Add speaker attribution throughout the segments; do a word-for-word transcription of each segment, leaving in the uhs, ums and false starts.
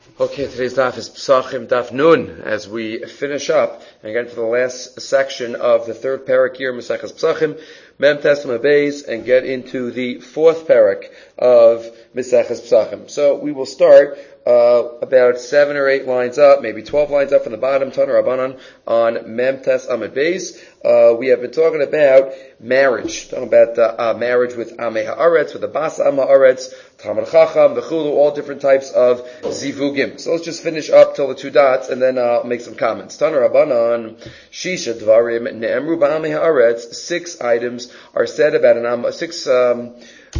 Speaker 1: Okay, today's daf is Pesachim Daf Nun, as we finish up and get into the last section of the third parak here, Maseches Pesachim, Mem Tes Mem Beis, and get into the fourth parak of Maseches Pesachim. So we will start uh, about seven or eight lines up, maybe twelve lines up from the bottom, Taner Rabbanan, on Mem Tes Amud Beis. Uh, we have been talking about marriage, talking about uh, uh, marriage with Amei Haaretz, with the Bas Am Haaretz, Talmud Chacham, the Chulu, all different types of zivugim. So let's just finish up till the two dots, and then I'll make some comments. Taner Rabbanan, Shisha Dvarim Ne'emru Ba'amei Haaretz. Six items are said about an Am. Six um,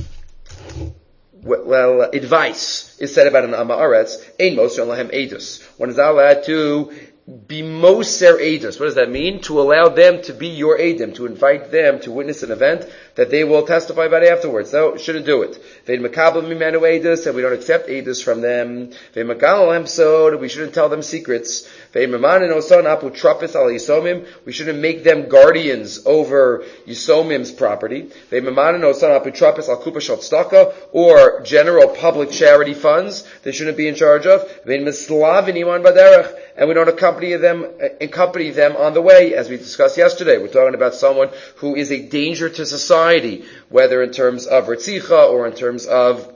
Speaker 1: well uh, advice is said about an Am Haaretz. Ein Moser Lahem Edus. One is not allowed to be moser edus. What does that mean? To allow them to be your edim, to invite them to witness an event that they will testify about afterwards. So, shouldn't do it. Ve'in makabel mimenu edus, and we don't accept edus from them. Ve'in magal lahem sod, we shouldn't tell them secrets. Ve'in mamanin oson apu trapis al yisomim, we shouldn't make them guardians over yisomim's property. Ve'in mamanin oson apu trapis al kupa shel tzedakah, or general public charity funds, they shouldn't be in charge of. Ve'in mislavin iman baderech, and we don't accompany them, accompany them on the way, as we discussed yesterday. We're talking about someone who is a danger to society, whether in terms of Ritzicha or in terms of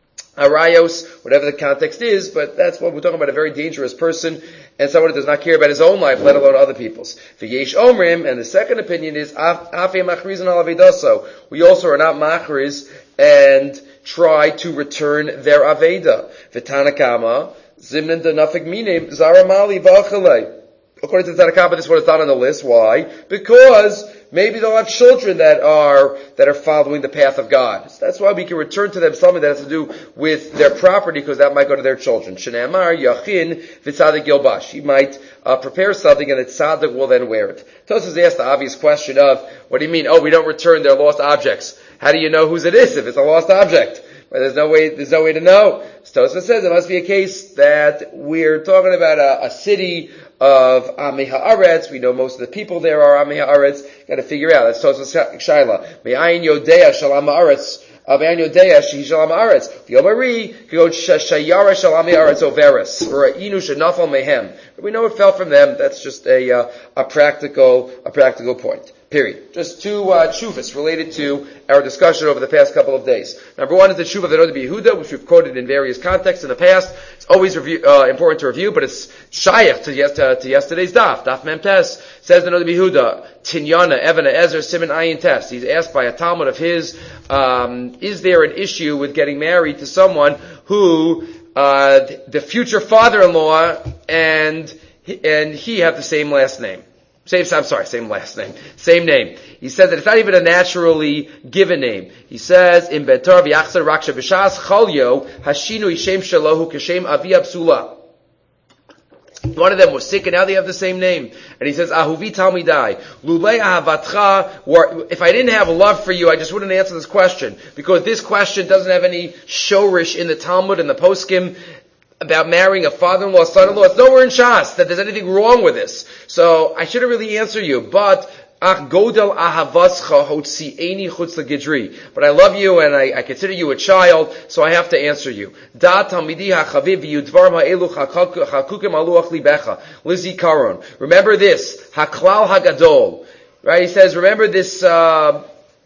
Speaker 1: Arayos, whatever the context is, but that's what we're talking about, a very dangerous person, and someone who does not care about his own life, let alone other people's. V'yesh omrim, and the second opinion is, Afei machrizin al avedaso, we also are not machriz, and try to return their aveda. V'tanakama, Zimnan denafik minim zaramali v'achalei. According to the Tanakh, this is what is not on the list. Why? Because maybe they'll have children that are that are following the path of God. So that's why we can return to them something that has to do with their property, because that might go to their children. Shneimar yachin v'tzadik yilbash. He might uh, prepare something, and the tzaddik will then wear it. Tosfos asked the obvious question of, what do you mean? Oh, we don't return their lost objects. How do you know whose it is if it's a lost object? Well, there's no way, there's no way to know. Tosfos says it must be a case that we're talking about a, a city of Amei Haaretz. We know most of the people there are Amei Haaretz. Got to figure out. That's Tosfos Shaila. Me'ayin yodea shalam haaretz. Me'ayin yodea shehi shalam haaretz. V'yomari k'go shayara shalam haaretz overes. Or inu shenafal mehem. We know it fell from them. That's just a uh, a practical a practical point. Period. Just two uh, tshuvas related to our discussion over the past couple of days. Number one is the tshuva of the Noda B'Yehuda, which we've quoted in various contexts in the past. It's always review, uh, important to review, but it's shayach to, yes, to, to yesterday's daf. Daf Mem Tes says the Noda B'Yehuda, Tinyana, Evana, Ezer, Simon, Ayin Tes. He's asked by a Talmud of his, um, is there an issue with getting married to someone who, uh, the future father-in-law and, and he have the same last name? Same, I'm sorry, same last name. Same name. He says that it's not even a naturally given name. He says, in Betar v'yachzer raksha b'shas chalyo, hashinu yishem shalohu kashem avi absula. One of them was sick, and now they have the same name. And he says, Ahuvi talmidai, lulei ahavatcha, if I didn't have love for you, I just wouldn't answer this question. Because this question doesn't have any shorish in the Talmud and the poskim about marrying a father-in-law, son-in-law. It's nowhere in Shas that there's anything wrong with this. So I shouldn't really answer you, but ach godel ahavascha hotzieni chutz legidri. But I love you and I, I consider you a child, so I have to answer you. Da talmidi hachaviv yudvar ha'elu chakukim aluach libecha lizikaron. Remember this, haklal hagadol. Right? He says, remember this uh,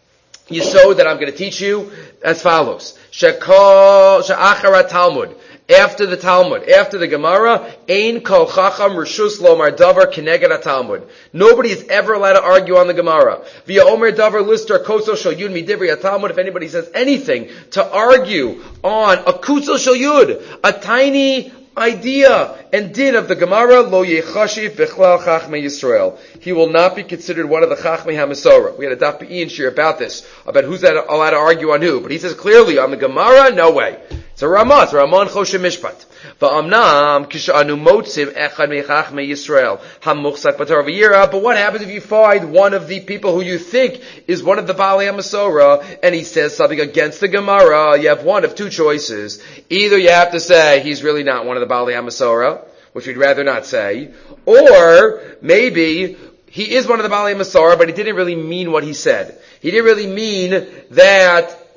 Speaker 1: yisod that I'm going to teach you as follows. Shekol she'achara Talmud. After the Talmud, after the Gemara, Ein kol chacham reshus lomar davar keneged Talmud. Nobody is ever allowed to argue on the Gemara. Via omer davar lister koso shel yud midivri Talmud. If anybody says anything to argue on a kutzel shel yud, a tiny idea and din of the Gemara, lo yechashiv bichlal chachmei Yisrael. He will not be considered one of the chachmei hamasorah. We had a daf be'in shir about this, about who's allowed to argue on who. But he says clearly on the Gemara, no way. It's a Ramah, it's a Ramon Choshe Mishpat. Va'amnam kishanu motzim echad mechachmei Yisrael hamuchsak batar v'yira. But what happens if you find one of the people who you think is one of the Baalei HaMasorah and he says something against the Gemara? You have one of two choices. Either you have to say he's really not one of the Baalei HaMasorah, which we'd rather not say, or maybe he is one of the Baalei HaMasorah, but he didn't really mean what he said. He didn't really mean that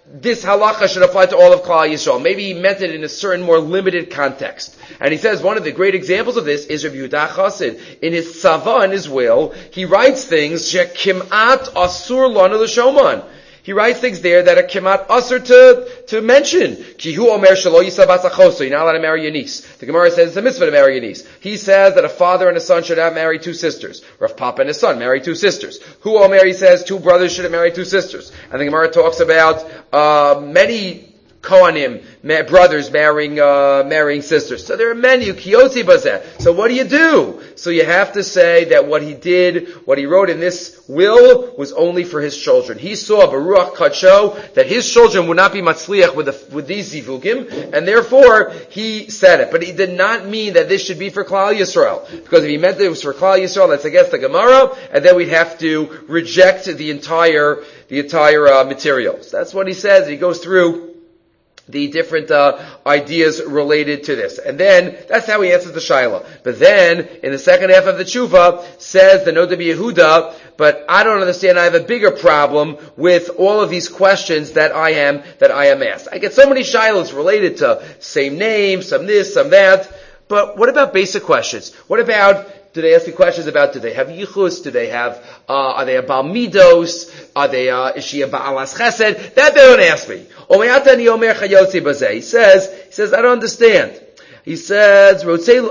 Speaker 1: this halacha should apply to all of Klal Yisrael. Maybe he meant it in a certain more limited context. And he says one of the great examples of this is Rabbi Yehuda Chassid. In his tzava, in his will, he writes things, shekimat asur lana l'shoman. He writes things there that are kimat asur to, to mention. Kihu omer shelo yisa bas achoso. You're not allowed to marry your niece. The Gemara says it's a mitzvah to marry your niece. He says that a father and a son should not marry two sisters. Rav Papa and his son marry two sisters. Hu omer, he says, two brothers shouldn't marry two sisters. And the Gemara talks about, uh, many Kohanim, ma- brothers marrying, uh, marrying sisters. So there are many, kiyotzi bazeh. So what do you do? So you have to say that what he did, what he wrote in this will, was only for his children. He saw Baruch Kadsho that his children would not be matzliach with the, with these zivugim, and therefore he said it. But he did not mean that this should be for Klal Yisrael. Because if he meant that it was for Klal Yisrael, that's against the Gemara, and then we'd have to reject the entire, the entire, uh, materials. That's what he says. He goes through the different uh, ideas related to this. And then, that's how he answers the Shaila. But then, in the second half of the Tshuva, says the Noda Yehuda, but I don't understand, I have a bigger problem with all of these questions that I am, that I am asked. I get so many Shailas related to same name, some this, some that, but what about basic questions? What about, do they ask you questions about, do they have yichus? Do they have, uh, are they a Baal Midos? Are they, uh, is she a Ba'alas Chesed? That they don't ask me. He says, he says, I don't understand. He says,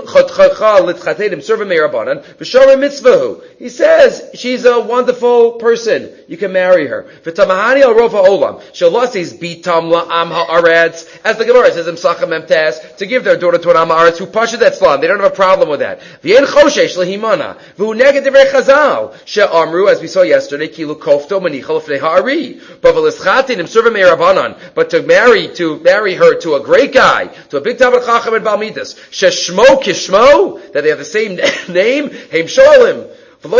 Speaker 1: he says, she's a wonderful person. You can marry her. As the Gemara says in Psachim Memtes, to give their daughter to an Am Haaretz who pasha that slam. They don't have a problem with that. As we saw yesterday, but to marry, to marry her to a great guy, to a big Talmid Chacham and Baal Midas, Sheshmo Kishmo, that they have the same name, Heim Sholim.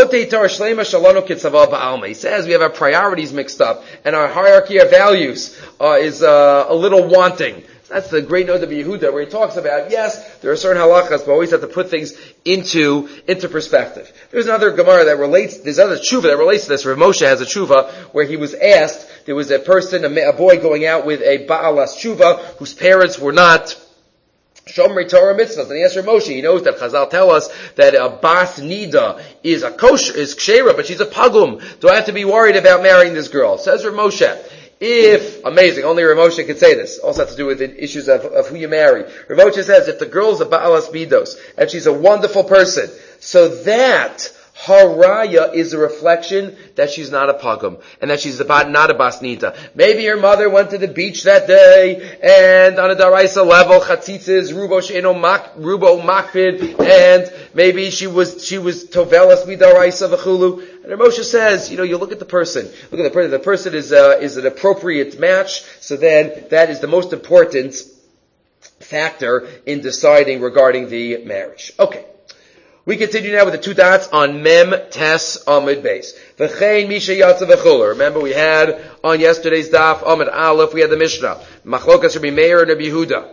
Speaker 1: He says we have our priorities mixed up, and our hierarchy of values uh, is uh, a little wanting. That's the great note of Yehuda, where he talks about, yes, there are certain halachas, but always have to put things into, into perspective. There's another Gemara that relates, there's another tshuva that relates to this. Rav Moshe has a tshuva where he was asked, there was a person, a, a boy going out with a Ba'alas tshuva, whose parents were not Shomrei Torah mitzvahs. And he asked Rav Moshe, he knows that Chazal tell us that a Bas Nida is a kosher, is kshera, but she's a pagum. Do I have to be worried about marrying this girl? Says Rav Moshe, if, amazing, only Rav Moshe could say this, also has to do with the issues of, of who you marry. Rav Moshe says, if the girl's a Ba'alas Midos, and she's a wonderful person, so that Haraya is a reflection that she's not a pagum, and that she's about not a Bas Nida. Maybe her mother went to the beach that day, and on a Daraisa level, Chatzitzes, Rubo She'eno Mak, Rubo Makfid, and maybe she was, she was Tovelas Midaraisa V'chulu. And Moshe says, you know, you look at the person, look at the person, the person is, uh, is an appropriate match, so then that is the most important factor in deciding regarding the marriage. Okay. We continue now with the two dots on Mem Tes Amud Beis. V'chein Misha Yatza V'chuler. Remember we had on yesterday's daf Amud Aleph, we had the Mishnah. Machlokas Rabbi Meir and Rabbi Yehuda.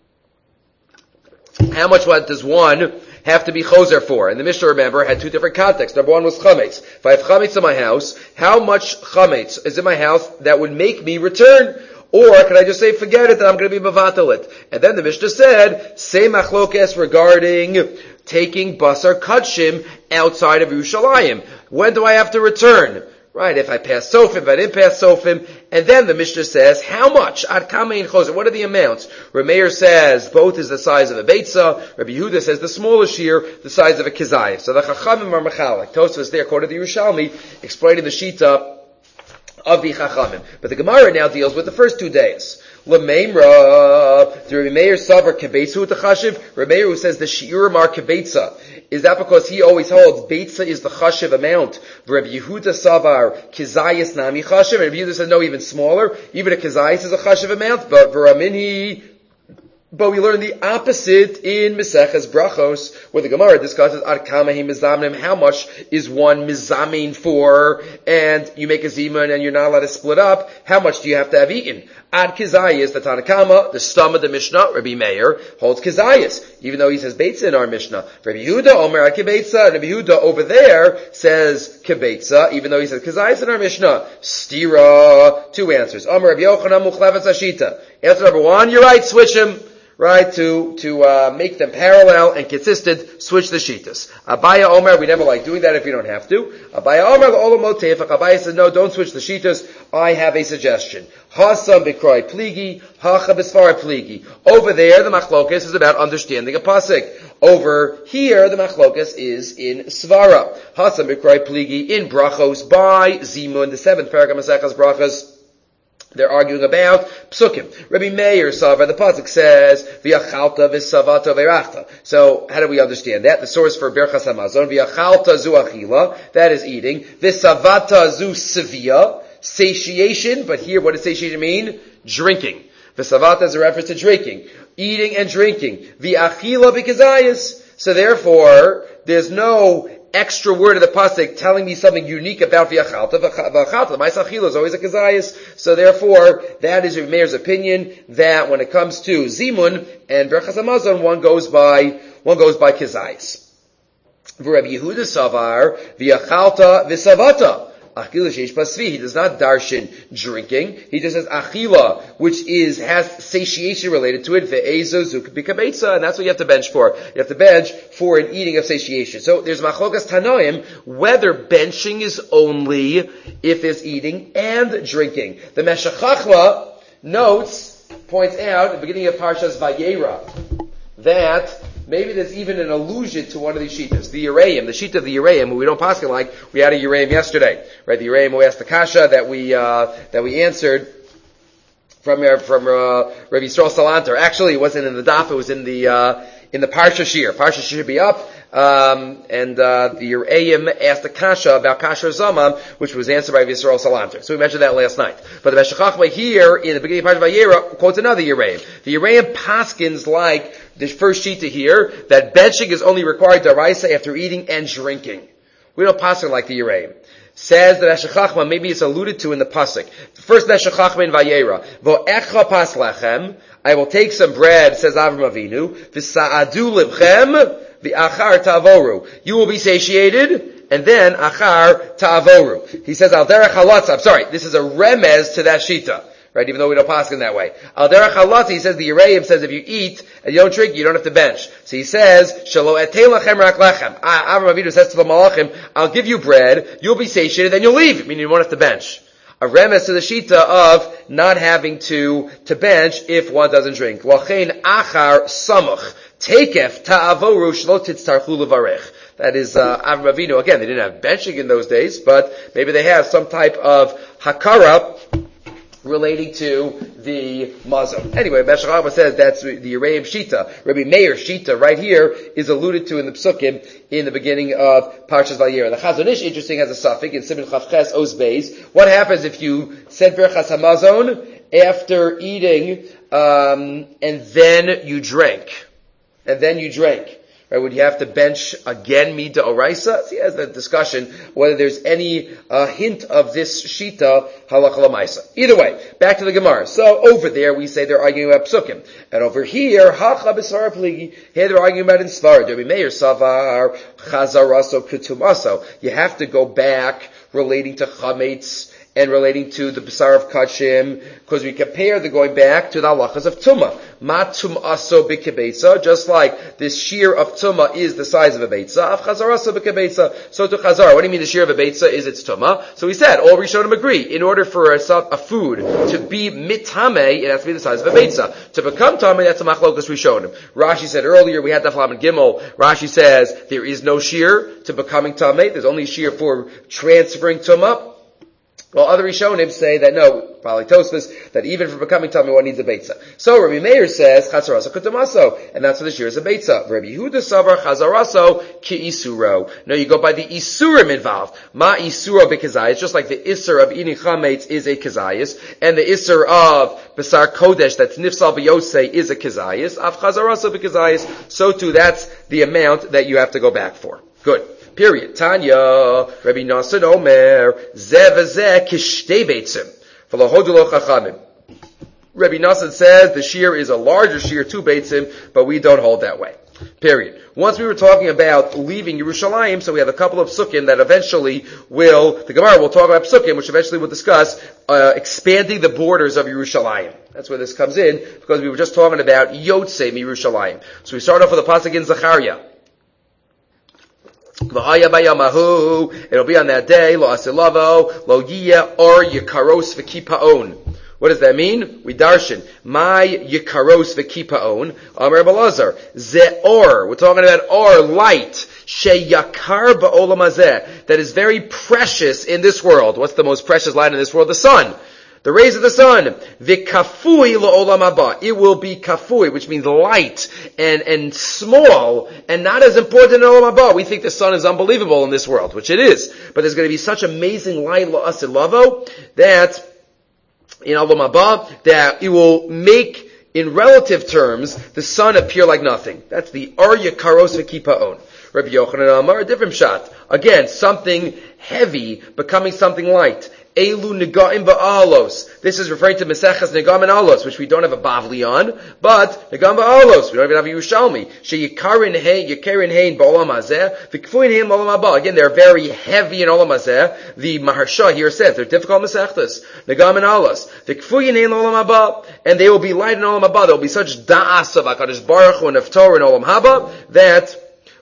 Speaker 1: How much what does one have to be choser for? And the Mishnah, remember, had two different contexts. Number one was chametz. If I have chametz in my house, how much chametz is in my house that would make me return? Or can I just say, forget it, that I'm going to be mevatel it? And then the Mishnah said, say machlokes regarding taking basar kudshim outside of Yerushalayim. When do I have to return? Right, if I pass Sofim, if I didn't pass Sofim. And then the Mishnah says, how much? Ad kamein choser. What are the amounts? Rameir says, both is the size of a Beitza. Rabbi Yehuda says, the smallest shear, the size of a Kizayah. So the Chachamim are mechalik. Tosfos there, according to the Yerushalmi, explaining the Shita of the Chachamim. But the Gemara now deals with the first two days. L'meimra, the Rameir Savar Kebetzu the Chashiv. Rameir who says the Shiurim are Kebetza. Is that because he always holds Beitza is the Chashiv amount? Rabbi Yehuda Savar Kizayis Nami Chashiv. And Rabbi Yehuda says no, even smaller. Even a Kizayis is a Chashiv amount. But V'raminhi But we learn the opposite in Meseches Brachos, where the Gemara discusses Ad Kama Hi Mizamnim, how much is one mizamin for, and you make a zimun and you're not allowed to split up, how much do you have to have eaten? Ad Kizayis, the Tanakama, the stum of the Mishnah, Rabbi Meir, holds Kizayis, even though he says Beitza in our Mishnah. Rabbi Yehuda, Omer Ad Kibeitza, and Rabbi Yehuda over there says Kibeitza, even though he says Kizayis in our Mishnah. Stira, two answers. Omer Rabbi Yochanan Muchlevetz Ashita. Answer number one, you're right, switch him. Right, to, to, uh, make them parallel and consistent, switch the shitas. Abaya Omer, we never like doing that if you don't have to. Abaya Omer, Olomotefach. Abaya says, no, don't switch the shitas. I have a suggestion. Hasam Bikroi Pligi, Hacha Bisfara Pligi. Over there, the machlokas is about understanding a pasuk. Over here, the machlokas is in Svara. Hasam Bikroi Pligi, in Brachos, by Zimun, the seventh paragraph of Maseches Brachos. They're arguing about psukim. Rabbi Meir Savar, the pasuk says, "V'yachalta v'savata v'erachta." So, how do we understand that? The source for Berchas Hamazon, "V'yachalta zu achila," that is eating. "V'savata zu sevia," satiation. But here, what does satiation mean? Drinking. V'savata is a reference to drinking, eating and drinking. V'achila v'kazayis. So, therefore, there's no extra word of the pasuk telling me something unique about v'yachalta. V'achalta, ma'asachila is always a kazayis. So therefore, that is Rabbi Meir's opinion that when it comes to zimun and berachas hamazon, one goes by one goes by kazayis. Rabbi Yehuda savar v'yachalta v'savata. Achila sheish pasvi. He does not darshan drinking. He just says achila, which is has satiation related to it. Ve'ezo zuk b'kabeitza, and that's what you have to bench for. You have to bench for an eating of satiation. So there's machlokas tanoim whether benching is only if there's eating and drinking. The Meshech Chachma notes, points out at the beginning of Parshas Vayera that maybe there's even an allusion to one of these shittas. The Yereim, the shita of the Yereim, who we don't paskin like, we had a Yereim yesterday, right? The Yereim who asked the kasha that we, uh, that we answered from, uh, from, uh, Rabbi Yisrael Salanter. Actually, it wasn't in the daf, it was in the, uh, in the Parsha Shir. Parsha Shir should be up, um, and, uh, the Yereim asked the kasha about kasha Zamam, which was answered by Rabbi Yisrael Salanter. So we mentioned that last night. But the Meshech Chachma here, in the beginning of Parsha Vayera, quotes another Yereim. The Yereim paskins like the first shita here, that benching is only required daraisa after eating and drinking. We don't pasuk like the Yereim. Says that Meshech Chachma, maybe it's alluded to in the pasuk. First Meshech Chachma in Vayera. Vo'echa pas lechem, I will take some bread, says Avram Avinu, v'sa'adu livchem, v'achar ta'avoru. You will be satiated, and then achar ta'avoru. He says, al derech halatz, I'm sorry, this is a remez to that shita. Right, even though we don't pass in that way. Al derech halatz, he says, the Yereim says if you eat and you don't drink, you don't have to bench. So he says, shalo etei lachem rak lechem. Avram Avinu says to the malachim, I'll give you bread, you'll be satiated, then you'll leave, meaning you won't have to bench. A remez to the shita of not having to, to bench if one doesn't drink. Lachein achar samuch, tekef ta'avoru shlo titztarchu levarech. That is, uh, Avram Avinu. Again, they didn't have benching in those days, but maybe they have some type of hakara relating to the mazon. Anyway, Meshech Chachma says that's the Yereim Shita. Rabbi Meir Shita right here is alluded to in the Psukim in the beginning of Parshas Vayera. The Chazon Ish, interesting, has a suffix in Siman Chav Ches Oz Beis. What happens if you said Berchas Hamazon after eating, um, and then you drank? And then you drank. Right, would you have to bench again Mida Oraisa? See, as the discussion whether there's any uh, hint of this Shita Halacha Lamaisa. Either way, back to the Gemara. So over there we say they're arguing about Psukim, and over here Hacha B'Svara Pligi. Here they're arguing about in Svara. Rabbi Meir Savar Chazaraso Kutumaso. You have to go back relating to Chametz and relating to the B'sar of Kachim, because we compare the going back to the halachas of Tumah. Ma Tum'aso b'kebeitza, just like this shear of Tumah is the size of a beitza, of Chazaraso b'kebeitza, so to Chazar. What do you mean the shear of a beitza is its Tumah? So we said, all Rishonim agree, in order for a, a food to be mitame, it has to be the size of a beitza. To become tameh, that's a machlokas Rishonim. Rashi said earlier, we had the Flam and Gimel, Rashi says, there is no shear to becoming tameh, there's only shear for transferring Tumah. Well, other Rishonim say that no, probably Tosfos, that even for becoming Tamei one needs a Beitza. So Rabbi Meir says, Chazaraso Kutamaso, and that's what this year is a Beitza. Rabbi Yehuda Savar Chazaraso Ki Isuro. No, you go by the Isurim involved. Ma Isuro Bekazayis, just like the Isur of eating Chametz is a Kazayis, and the Isur of Basar Kodesh, that's Nifsal B'Yosei, is a Kazayis. Av Chazaraso Bekazayis, so too that's the amount that you have to go back for. Good. Period. Tanya, Rabbi Nassan Omer, Zeh v'zeh kishtei beitzim. V'lo hodu lo chachamim. Rabbi Nassan says the shear is a larger shear, two beitzim, but we don't hold that way. Period. Once we were talking about leaving Yerushalayim, so we have a couple of psukim that eventually will, the Gemara will talk about psukim, which eventually will discuss uh, expanding the borders of Yerushalayim. That's where this comes in, because we were just talking about Yotzei Yerushalayim. So we start off with a pasuk in Zechariah. It'll be on that day, lo asilavo, lo yiyeh or yikaros v'kipaon. What does that mean? We darshan. My yikaros v'kipaon. Amar Balazar. Ze or. We're talking about or, light. She yakar ba'olam hazeh. That is very precious in this world. What's the most precious light in this world? The sun. The rays of the sun. V'kafui la'olam haba. It will be kafui, which means light and, and small and not as important in olam haba. We think the sun is unbelievable in this world, which it is. But there's going to be such amazing light la'asilavo that in olam haba, that it will make, in relative terms, the sun appear like nothing. That's the Arya Karos V'Kipaon. Rabbi Yochanan Amar, a different shot. Again, something heavy becoming something light. Elu Negaim Ba'alos. This is referring to Mesechas Negam and Alos, which we don't have a Bavli on, but Negam Ba'alos, we don't even have a Yerushalmi. Sheyikarin Hein, Yikarin Hein Ba'olam Hazeh, V'Kfuin Hein Ba'olam Haba. Again, they're very heavy in Olam Hazeh. The Maharsha here says they're difficult Mesechtas. Negam and Alos. V'Kfuin Hein Olam Haba, and they will be light in Olam Haba. There will be such Da'as of HaKadosh Baruch Hu and of Torah in Olam Haba that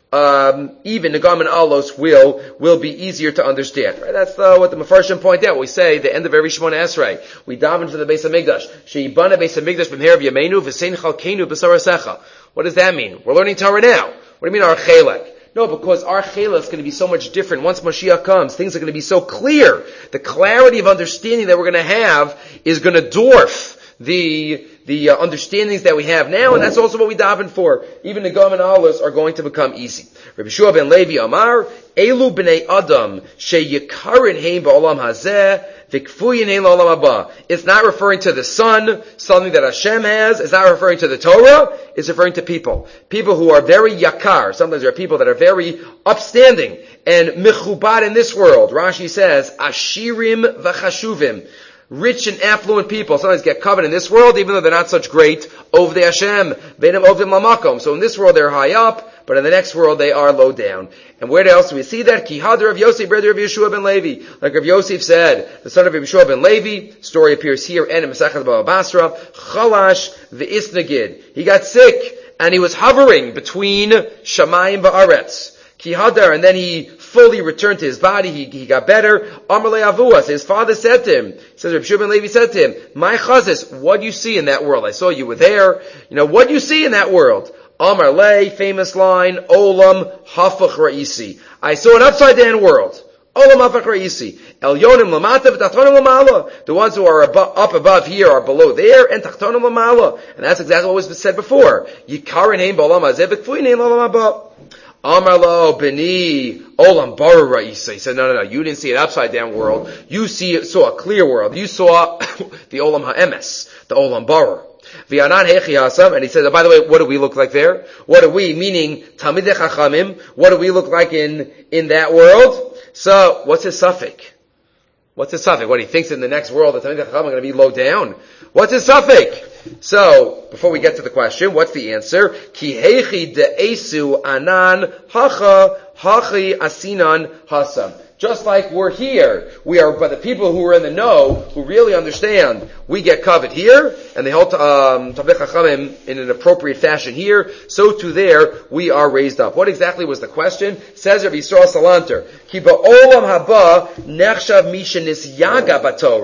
Speaker 1: Um, even Negam and Alos will, will be easier to understand. Right? That's uh, what the Mefarshim point out. We say, the end of every Shemona Esrei, we daven for the Beis HaMikdash. She'ibana Beis HaMikdash b'mher v'yameinu v'sein chalkeinu b'sarasecha. What does that mean? We're learning Torah now. What do you mean our chelek? No, because our chelek is going to be so much different. Once Mashiach comes, things are going to be so clear. The clarity of understanding that we're going to have is going to dwarf the the uh, understandings that we have now, and that's also what we daven for. Even the Negam and Alos are going to become easy. Rabbi Shua ben Levi Amar, Elu b'nei Adam sheyikarin hein ba'olam hazeh v'kfuyin hein la'olam haba. It's not referring to the sun, something that Hashem has. It's not referring to the Torah. It's referring to people. People who are very yakar. Sometimes there are people that are very upstanding and mechubad in this world. Rashi says, Ashirim v'chashuvim. Rich and affluent people sometimes get covered in this world, even though they're not such great. Ovdei Hashem, Beinam Ovdim Lamakom. So in this world they're high up, but in the next world they are low down. And where else do we see that? Ki Hadar of Yosef, brother of Yeshua ben Levi. Like Rav Yosef said, the son of Yeshua ben Levi, story appears here and in Masechet Baba Basra, Chalash v'isnagid. He got sick, and he was hovering between Shamayim v'aretz. Ki Hadar, and then he fully returned to his body, he, he got better. Amar le'avuas, his father said to him, says Reb Shua ben Levi said to him, my chazis, what do you see in that world? I saw you were there. You know, what do you see in that world? Amar le, famous line, olam hafach ra'isi. I saw an upside down world. Olam hafach ra'isi. Elyonim lamata v'tachtonim lamala. The ones who are above, up above here are below there, and tachtonim lamala. And that's exactly what was said before. Yikarin hein b'olam hazeh v'kfuin hein l'olam haba. Amar lo beni olam bara ra'isa. He said, no, no, no, you didn't see an upside down world. You see, saw a clear world. You saw the olam ha'emes, the olam bara. V'yanan hechi hasam, and he said, oh, by the way, what do we look like there? What do we, meaning Talmidei Chachamim, what do we look like in, in that world? So, what's his suffix? What's his suffix? What, he thinks in the next world the Talmidei Chachamim are going to be low down? What's his suffix? So, before we get to the question, what's the answer? Ki heichi de'esu anan hacha hachi asinan hasam. Just like we're here, we are, but the people who are in the know, who really understand, we get covered here, and they hold um, Talmidei Chachamim in an appropriate fashion here, so too there, we are raised up. What exactly was the question? Says Rabbi Yisrael Salanter, Ki ba'olam haba nechshav misha nisyaga b'Torah.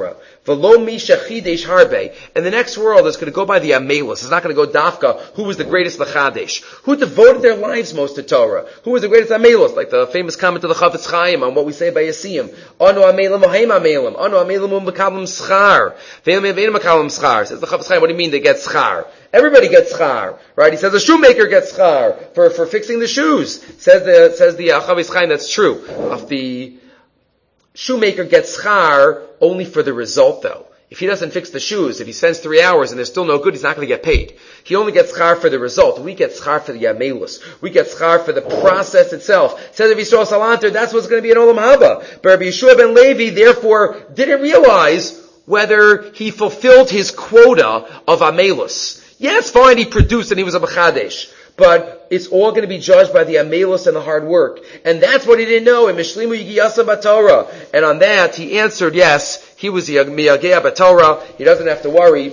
Speaker 1: V'lo mi shechidesh harbe. And the next world is going to go by the Amelus. It's not going to go Dafka, who was the greatest Lachadesh. Who devoted their lives most to Torah. Who was the greatest Amelus? Like the famous comment of the Chafetz Chaim on what we say by Yasiyim. Anu Amelim Oheim Amelim. Anu Amelim Umekablim Schar. Ve'im Ve'im Mekablim Schar. Says the Chafetz Chaim, what do you mean they get Schar? Everybody gets schar, right? He says a shoemaker gets schar for, for fixing the shoes. Says the, says the uh, Chafetz Chaim, that's true. If the shoemaker gets schar only for the result though. If he doesn't fix the shoes, if he spends three hours and they're still no good, he's not going to get paid. He only gets schar for the result. We get schar for the yamelus. We get schar for the process itself. It says if Yisrael Salanter, that's what's going to be in Olam Haba. But Rabbi Yeshua ben Levi, therefore, didn't realize whether he fulfilled his quota of amelus. Yeah, it's fine, he produced and he was a Mechadesh. But it's all going to be judged by the amelus and the hard work. And that's what he didn't know. And Mishlimu Yigiyasa Batorah. And on that, he answered, yes, he was Miyagea Batorah. He doesn't have to worry.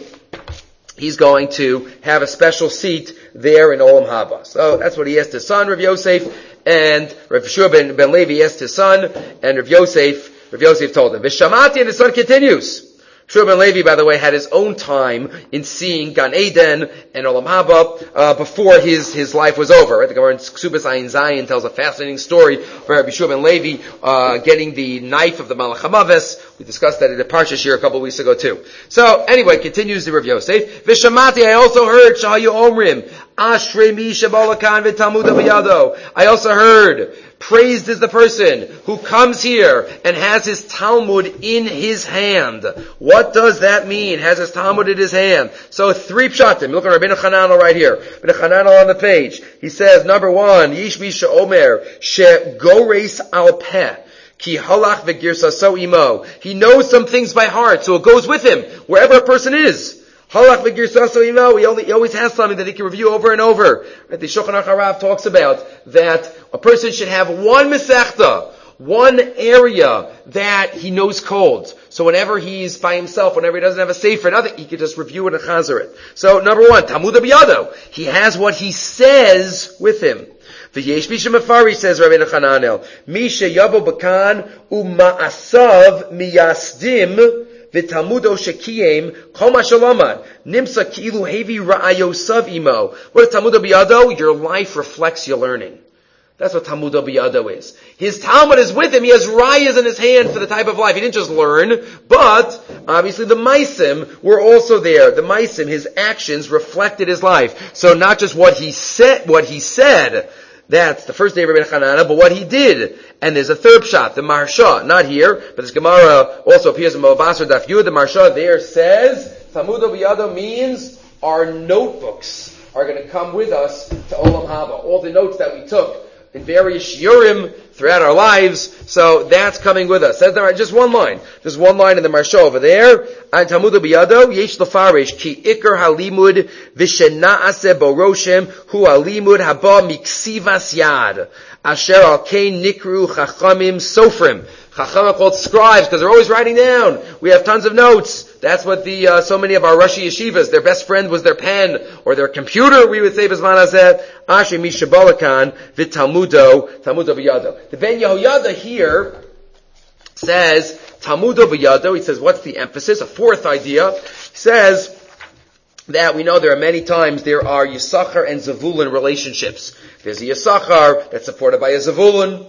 Speaker 1: He's going to have a special seat there in Olam Haba. So that's what he asked his son, Rav Yosef. And Rav Yeshua ben, ben Levi asked his son. And Rav Yosef, Rav Yosef told him. Vishamati, and his son continues. Shua ben Levi, by the way, had his own time in seeing Gan Eden and Olam Haba uh, before his his life was over. Right? The Gemara in Ksubas Ayin Zayin tells a fascinating story of Rabbi Shua ben Levi uh, getting the knife of the Malach HaMaves. We discussed that in the Parsha here a couple of weeks ago too. So anyway, continues the Rav Yosef. Vishamati, I also heard Shahayu Omrim Ashrei Mi Shebalakan v'Talmud B'Yado. I also heard, praised is the person who comes here and has his Talmud in his hand. What does that mean? Has his Talmud in his hand? So three pshatim. Look at Rabbeinu Chananel right here. Rabbeinu Chananel on the page. He says, number one, Yish Misha Omer She Gores Al Peh. Ki halach v'girsaso imo. He knows some things by heart, so it goes with him wherever a person is. Halach v'girsaso imo. He, only, he always has something that he can review over and over. Right? The Shulchan Aruch Harav talks about that a person should have one mesechta, one area that he knows cold. So whenever he's by himself, whenever he doesn't have a sefer, nothing, he can just review it and chazer it. So number one, Talmud B'Yado. He has what he says with him. V'yesh Misha Mefari, says Rabbeinu Chananel, Misha Yavo Bakan u'ma'asav miyasdim v'talmudo shekiyem kol mashalamad nimsa ki'ilu hevi ra'ayosav imo. What is Talmud B'Yado? Your life reflects your learning. That's what Talmud B'Yado is. His Talmud is with him. He has rayas in his hand for the type of life. He didn't just learn, but obviously the maisim were also there. The maisim, his actions reflected his life. So not just what he said, what he said. That's the first day of Rabbeinu Chananel, but what he did. And there's a third shot, the Maharsha, not here, but this Gemara also appears in Bava Basra Daf Yud. The Maharsha there says, Talmud B'Yado means our notebooks are going to come with us to Olam Haba. All the notes that we took in various shiurim throughout our lives, so that's coming with us. That's just one line. Just one line in the Maharsha over there. And Talmud B'Yado, Yesh Lefarish, Ki Iker Halimud V'Shena'aseh Boroshem Hu Halimud Haba Miksivas Yad Asher Al Kein Nikru Chachamim Sofrim. Chacham are called scribes because they're always writing down. We have tons of notes. That's what the uh, so many of our Rashi yeshivas, their best friend was their pen or their computer. We would say B'zman Hazeh Asher Mishabalakan V'Talmudo Talmudo B'Yado. The Ben Yehoyada here says Talmudo B'Yado. He says, what's the emphasis? A fourth idea. He says that we know there are many times there are Yisachar and Zavulun relationships. There's a Yisachar that's supported by a Zavulun.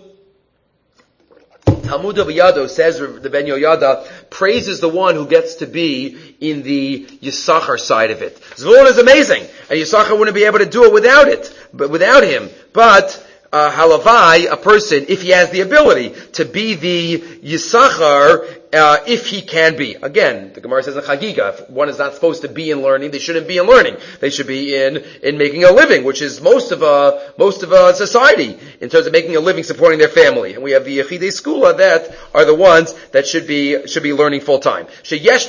Speaker 1: Talmud B'Yado, says the Ben Yehoyada, praises the one who gets to be in the Yisachar side of it. Zvulun is amazing, and Yisachar wouldn't be able to do it without it, but without him. But uh, halavai, a person, if he has the ability to be the Yisachar, uh, if he can be. Again, the Gemara says in Chagiga, if one is not supposed to be in learning, they shouldn't be in learning. They should be in, in making a living, which is most of a, most of a society, in terms of making a living supporting their family. And we have the Yechidei Skula that are the ones that should be, should be learning full time. If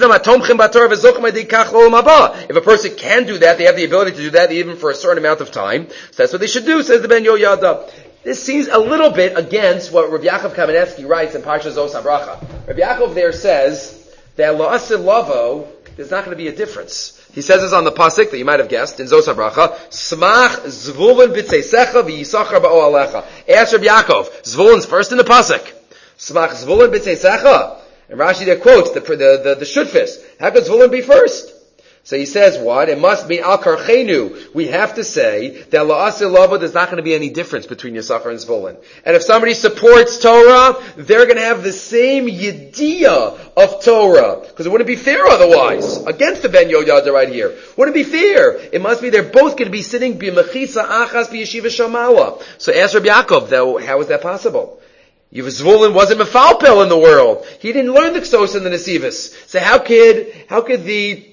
Speaker 1: a person can do that, they have the ability to do that even for a certain amount of time. So that's what they should do, says the Ben Yehoyada. This seems a little bit against what Rav Yaakov Kamenetsky writes in Parshas Zos HaBracha. Rav Yaakov there says that la'asil lavo, there's not going to be a difference. He says this on the pasuk that you might have guessed in Zos HaBracha. Smach zvulun b'tzeisecha v'yisachar ba'oalecha. Ask Rav Yaakov. Zvulun's first in the pasuk. Smach zvulun b'tzeisecha. And Rashi there quotes the, the, the, the Shutfis. How could Zvulun be first? So he says what? It must be Al Karchenu. We have to say that La'asir Lava, there's not going to be any difference between Yisachar and Zvulun. And if somebody supports Torah, they're going to have the same Yediyah of Torah. Because it wouldn't be fair otherwise. Against the Ben Yoyada right here. Wouldn't be fair. It must be they're both going to be sitting B'mechitza Achas B'yeshiva Shamala. So ask Rabbi Yaakov, though, how is that possible? Zvulun wasn't Mefalpel in the world. He didn't learn the Ksos and the Nesivos. So how could, how could the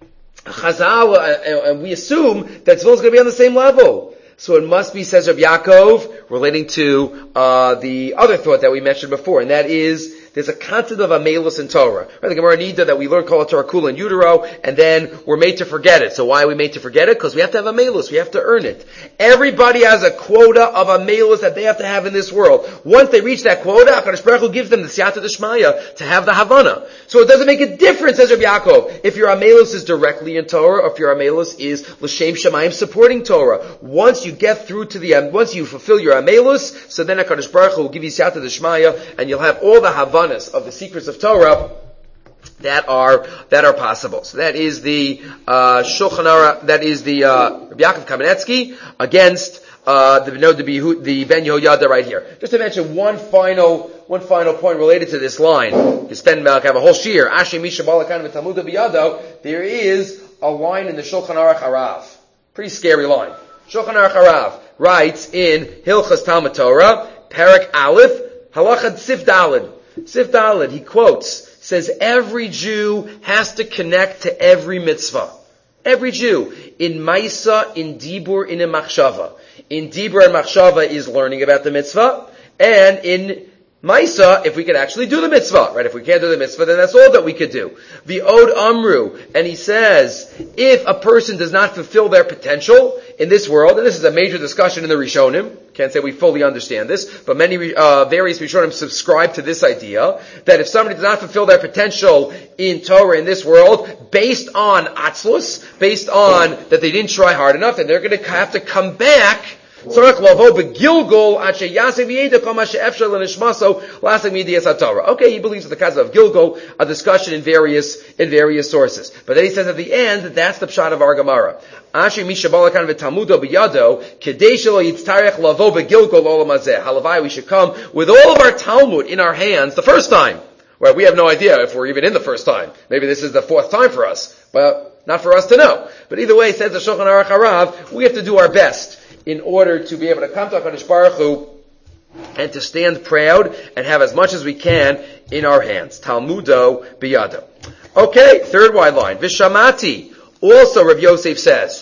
Speaker 1: Chazal, uh, and we assume that Zvulun is going to be on the same level. So it must be, says Rabbi Yaakov, relating to uh the other thought that we mentioned before, and that is there's a concept of amelus in Torah. Right? The Gemara Nida that we learn Kol Torah Kula in utero, and then we're made to forget it. So why are we made to forget it? Because we have to have amelus. We have to earn it. Everybody has a quota of amelus that they have to have in this world. Once they reach that quota, HaKadosh Baruch Hu gives them the siyata d'shmaya to have the Havana. So it doesn't make a difference, says Rabbi Yaakov, if your amelus is directly in Torah, or if your amelus is l'shem shamayim supporting Torah. Once you get through to the, once you fulfill your amelus, so then HaKadosh Baruch Hu will give you siyata d'shmaya, and you'll have all the Havana of the secrets of Torah that are that are possible. So that is the uh, Shulchan Aruch. That is the uh, Rabbi Yaakov Kamenetsky against uh, the no, the, the Ben Yehoyada right here. Just to mention one final one final point related to this line. You spend I have a whole shiur. Asher Misha Balakan v'Talmud biyado. There is a line in the Shulchan Aruch Harav. Pretty scary line. Shulchan Aruch Harav writes in Hilchas Talmud Torah, Perek Aleph, Halachad Sif Daled. Sif Daled, he quotes, says every Jew has to connect to every mitzvah. Every Jew. In Maisa, in Dibur, in Machshava. In Dibur and Machshava is learning about the mitzvah, and in Maisa, if we could actually do the mitzvah, right? If we can't do the mitzvah, then that's all that we could do. The Od Amru, and he says, if a person does not fulfill their potential in this world, and this is a major discussion in the Rishonim, can't say we fully understand this, but many, uh, various Rishonim subscribe to this idea, that if somebody does not fulfill their potential in Torah in this world, based on atzlus, based on that they didn't try hard enough, then they're going to have to come back. Okay, he believes with the concept of Gilgul, a discussion in various in various sources. But then he says at the end that that's the pshat of our Gemara. Halavai, we should come with all of our Talmud in our hands the first time. Well, we have no idea if we're even in the first time. Maybe this is the fourth time for us, but not for us to know. But either way, says the Shulchan Aruch Harav, we have to do our best in order to be able to come to HaKadosh Baruch Hu and to stand proud and have as much as we can in our hands. Talmudo biyado. Okay, third wide line. Vishamati. Also, Rav Yosef says,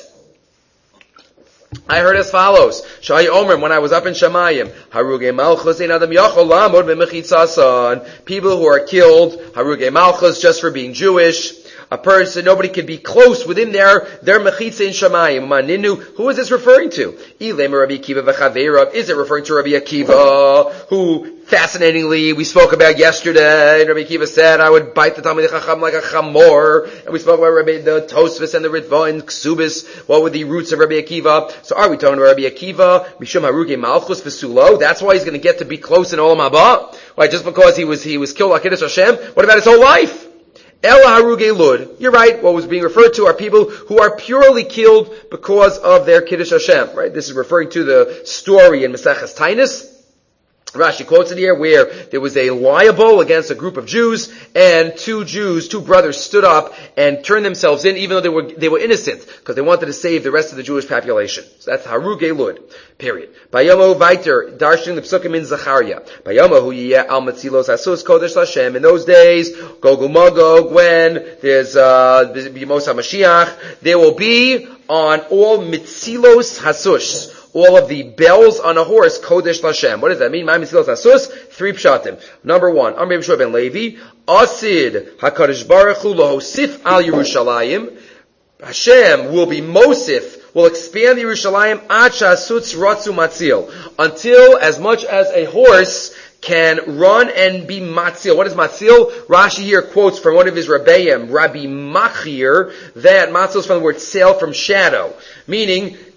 Speaker 1: I heard as follows. Shai Omer, when I was up in Shamayim, Haruge Malchus ein adam yachol lamod b'mechitzasan. People who are killed, Haruge Malchus, just for being Jewish. A person, nobody can be close within their, their mechitza in Shamayim. Maninu, who is this referring to? Ilem Rabbi Akiva v'chaveirav. Is it referring to Rabbi Akiva, who, fascinatingly, we spoke about yesterday, and Rabbi Akiva said, I would bite the Talmidei Chacham like a chamor, and we spoke about Rabbi, the Tosfos and the Ritva and Ksubis, what were the roots of Rabbi Akiva? So are we talking about Rabbi Akiva, Mishum Haruge Malchus v'sulo? That's why he's going to get to be close in Olam Haba? Why, just because he was, he was killed like Kiddush Hashem? What about his whole life? Ela Haruge Lud. You're right. What was being referred to are people who are purely killed because of their Kiddush Hashem. Right? This is referring to the story in Maseches Tainus. Rashi quotes it here where there was a liable against a group of Jews, and two Jews, two brothers stood up and turned themselves in, even though they were they were innocent, because they wanted to save the rest of the Jewish population. So that's Haruge Lud. Period. Bayamo Viter, Darshan the Psukim in Zachariah. Bayamo hu yeh al matzilos hasus kodesh Hashem. In those days, Gogul Magog, when there's uh B'Yemos HaMashiach, there will be on all mitzilos hasush, all of the bells on a horse, Kodesh Lashem. What does that mean? My Mesilas Asus, three pshatim. Number one, Amr Yeshua ben Levi, Asid HaKadosh Baruch Hu Lohosif al Yerushalayim. Hashem will be Mosif, will expand Yerushalayim, Ad Shasutz Ratzu Matzil, until as much as a horse can run and be matzil. What is matzil? Rashi here quotes from one of his Rabbeim, Rabbi Machir, that matzil is from the word sail, from shadow. Meaning,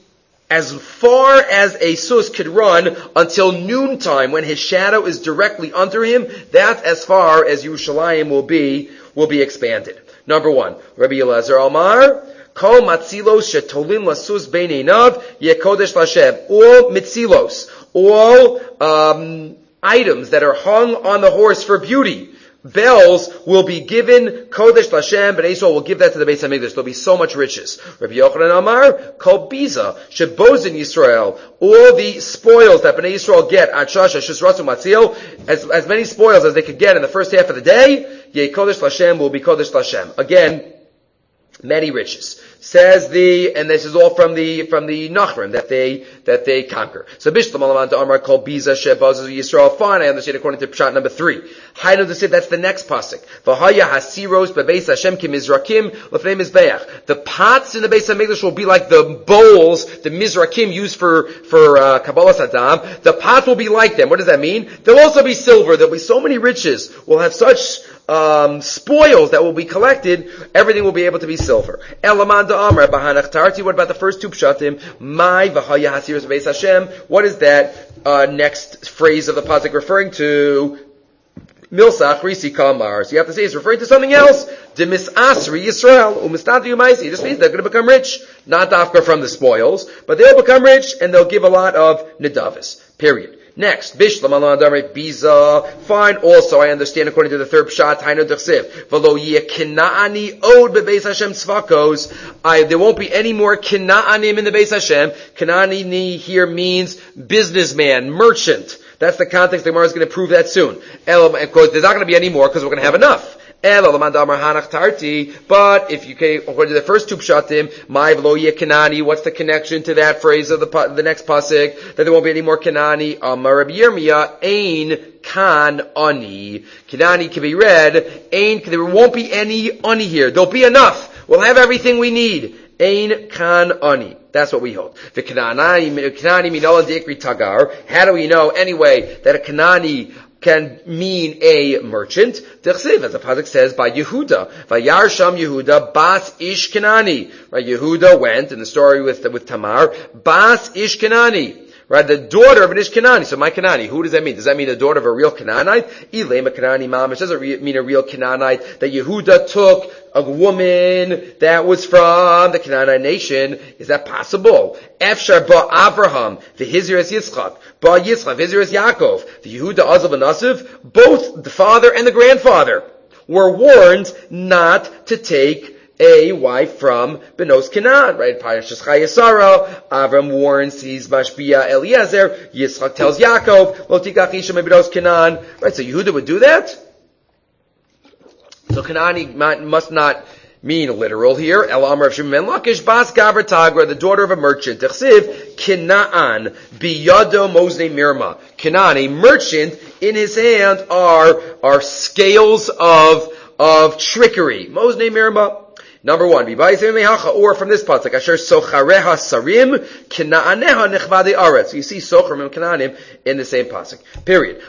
Speaker 1: as far as a sus could run until noontime when his shadow is directly under him, that's as far as Yerushalayim will be, will be expanded. Number one, Rabbi Elazar Amar, Kol matzilos shetolim lasus beineinav yekodesh Lashem. All mitzilos, all um, items that are hung on the horse for beauty, bells will be given Kodesh Lashem, but Esau will give that to the Beis HaMikdash. There'll be so much riches. Rabbi Yochanan Amar, Kol Biza, Shebozin Yisrael, all the spoils that Bnei Yisrael get, Achash, Ashus Rasu Matzil, as, as many spoils as they could get in the first half of the day, Ye Kodesh Lashem will be Kodesh Lashem. Again, many riches. Says the, and this is all from the, from the Nachrim that they, that they conquer. So Bishlam Alamanta Amar Kol Biza Shebaz Yisrael. Fine, I understand according to Pshat number three. Hainu to say that's the next pasuk. V'haya hasiros bebeis Hashem kimizrakim l'fnei mizbeach. The pots in the Beis HaMikdash will be like the bowls, the mizrakim used for, for, uh, Kabbalah Saddam. The pots will be like them. What does that mean? There'll also be silver. There'll be so many riches. We'll have such, um, spoils that will be collected. Everything will be able to be silver. Elamanda Amar Bahanach Tarti. What about the first two pshatim? My v'haya hasiros bebeis Hashem. What is that, uh, next phrase of the pasuk referring to? Milsach Risi Kalmar. So you have to say it's referring to something else. Demis Asri Yisrael Umistadu Yumaisi. It just means they're going to become rich. Not dafka from the spoils, but they'll become rich and they'll give a lot of nidavis. Period. Next, Bishlam Aladamre Biza. Fine. Also, I understand according to the third pshat, Hainu Dechsiv. V'lo yeh Kinaani od bebeis Hashem tzvakos. I, there won't be any more Kinaanim in the Beis Hashem. Kinaani here means businessman, merchant. That's the context. The Gemara is going to prove that soon. Of course, there's not going to be any more because we're going to have enough. But if you can, according to the first two pshatim, my v'lo yeh Kanani, what's the connection to that phrase of the the next pasuk that there won't be any more Kanani? Amar Rabbi Yirmiyah, ein kan ani. Kanani can be read. Ein, there won't be any ani here. There'll be enough. We'll have everything we need. Ein kan ani. That's what we hold. The Kanani minola deikri tagar. How do we know anyway that a Kanani can mean a merchant? Dechsiv, as the pasuk says, by Yehuda. Vayar sham Yehuda bas ish Kanani. Right, Yehuda went in the story with with Tamar. Bas ish Kanani. Right, the daughter of an Ish Kanani. So my Kanani, who does that mean? Does that mean the daughter of a real Canaanite? Ilema Kanani mamish. Does it mean a real Canaanite? That Yehuda took a woman that was from the Canaanite nation. Is that possible? Efshar ba Avraham, the Hizras Yitzchak, ba Yitzchak, Hizras Yaakov, the Yehuda Azav and Nasiv, both the father and the grandfather were warned not to take a wife from Benos Canaan, right? Parashas Chayesara, Avram warns he's Mashbia Eliezer, Yitzchak tells Yaakov, Lo tikach isha mebenos Canaan, right? So Yehuda would do that? So Canaan must not mean literal here. El Amar of Shimon Lakish, Bas Gavra Tagra, the daughter of a merchant, Techsiv, Canaan, Biyado Mosne Mirma. Canaan, a merchant, in his hand are, are scales of, of trickery. Mosne Mirma. Number one, or from this pasuk, Asher sochareha sarim kinaaneha nechvadei aretz. So you see socharim and kanaanim in the same pasuk. Period.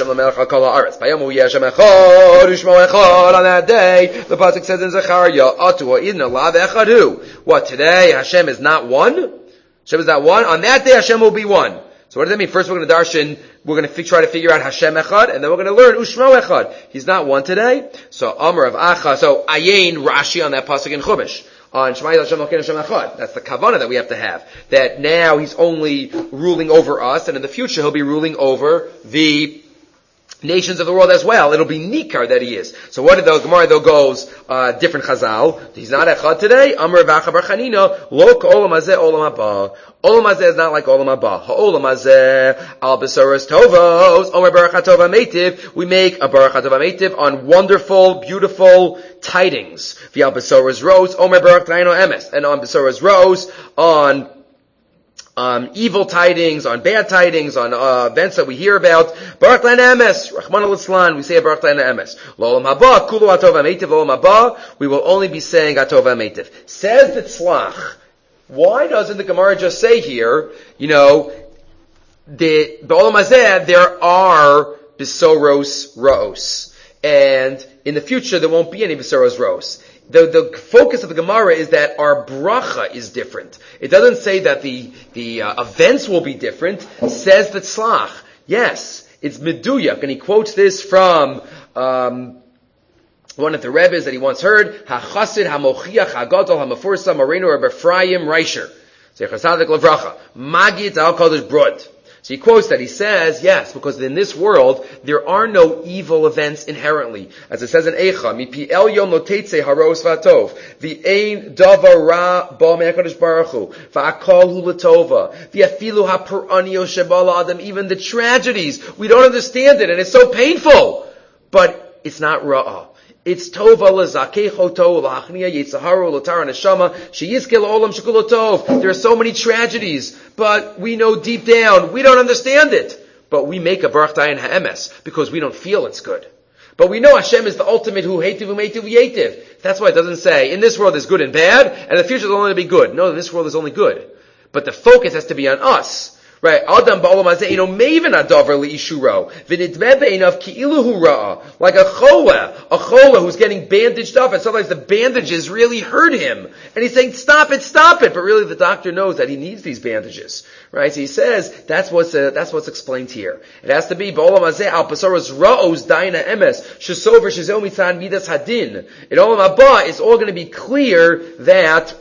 Speaker 1: On that day, the pasuk says in Zechariah, Atua idna la ve'echadu. What, today Hashem is not one? Hashem is not one? On that day Hashem will be one. So what does that mean? First we're going to darshan, we're going to f- try to figure out Hashem Echad, and then we're going to learn Ushmo Echad. He's not one today. So Amar of Acha, so Ayin Rashi on that pasuk in Chumash. On Shema Yisrael Hashem Elokeinu Hashem Echad. That's the kavanah that we have to have. That now he's only ruling over us, and in the future he'll be ruling over the nations of the world as well. It'll be Nikar that he is. So what did the Gemara though goes, uh, different Chazal. He's not Echad today. Amar v'acha bar Chanina, lo k'olam hazeh olam haba. Olam hazeh is not like olam haba. Ha'olam hazeh, al besoros tovos, omer baruch tova meitiv. We make a baruch tova meitiv on wonderful, beautiful tidings. V'al besoros rose, omer baruch taino emes. And on besoros rose, on Um, evil tidings, on bad tidings, on uh, events that we hear about. Baruch Lana Emes, Rachmana Litzlan, we say Baruch Lana Emes. L'olam haba, kulu atov ha'meitiv, l'olam haba, we will only be saying atov ha'meitiv. Says the Tzlach, why doesn't the Gemara just say here, you know, the B'olam hazeh, there are Besoros Ra'os, and in the future there won't be any Besoros Ra'os. the, the focus of the Gemara is that our bracha is different. It doesn't say that the, the uh, events will be different. It says that tzlach. Yes, it's meduyak, and he quotes this from, um, one of the Rebbes that he once heard, HaChasid HaMochiach HaGadol HaMafursam Moreno Reb Ephraim Reisher. Zecher Tzadik Levracha. Magid Al Kodesh Brod. So he quotes that. He says, yes, because in this world, there are no evil events inherently. As it says in Eicha, Mipi Elyon Lotetze Haros Vatov, V'ein Davar Ra Ba Me'akadosh Baruch Hu, V'akol Hu L'tova, V'afilu HaPur'anio Shebala Adam, even the tragedies, we don't understand it, and it's so painful. But it's not Ra'ah. It's tova lezakecho tov lahachniya yitzaharu l'tar neshama sheyizkel olam shekulo tov. There are so many tragedies, but we know deep down we don't understand it. But we make a baruch dayan ha'emes because we don't feel it's good. But we know Hashem is the ultimate who hativ u'meitiv v'yetiv. That's why it doesn't say in this world there's good and bad, and in the future there's only to be good. No, in this world there's only good. But the focus has to be on us. Right, Adam ba'olam hazeh ino maven adavar li'ishuro v'nidmeh be'inav ki'ilu hu ra'a, like a chola, a chola who's getting bandaged up, and sometimes the bandages really hurt him, and he's saying, "Stop it, stop it!" But really, the doctor knows that he needs these bandages, right? So he says that's what's uh, that's what's explained here. It has to be ba'olam hazeh al pasaros ra'os daina emes shesover shezel mitzan midas hadin. In olam haba, it's all going to be clear that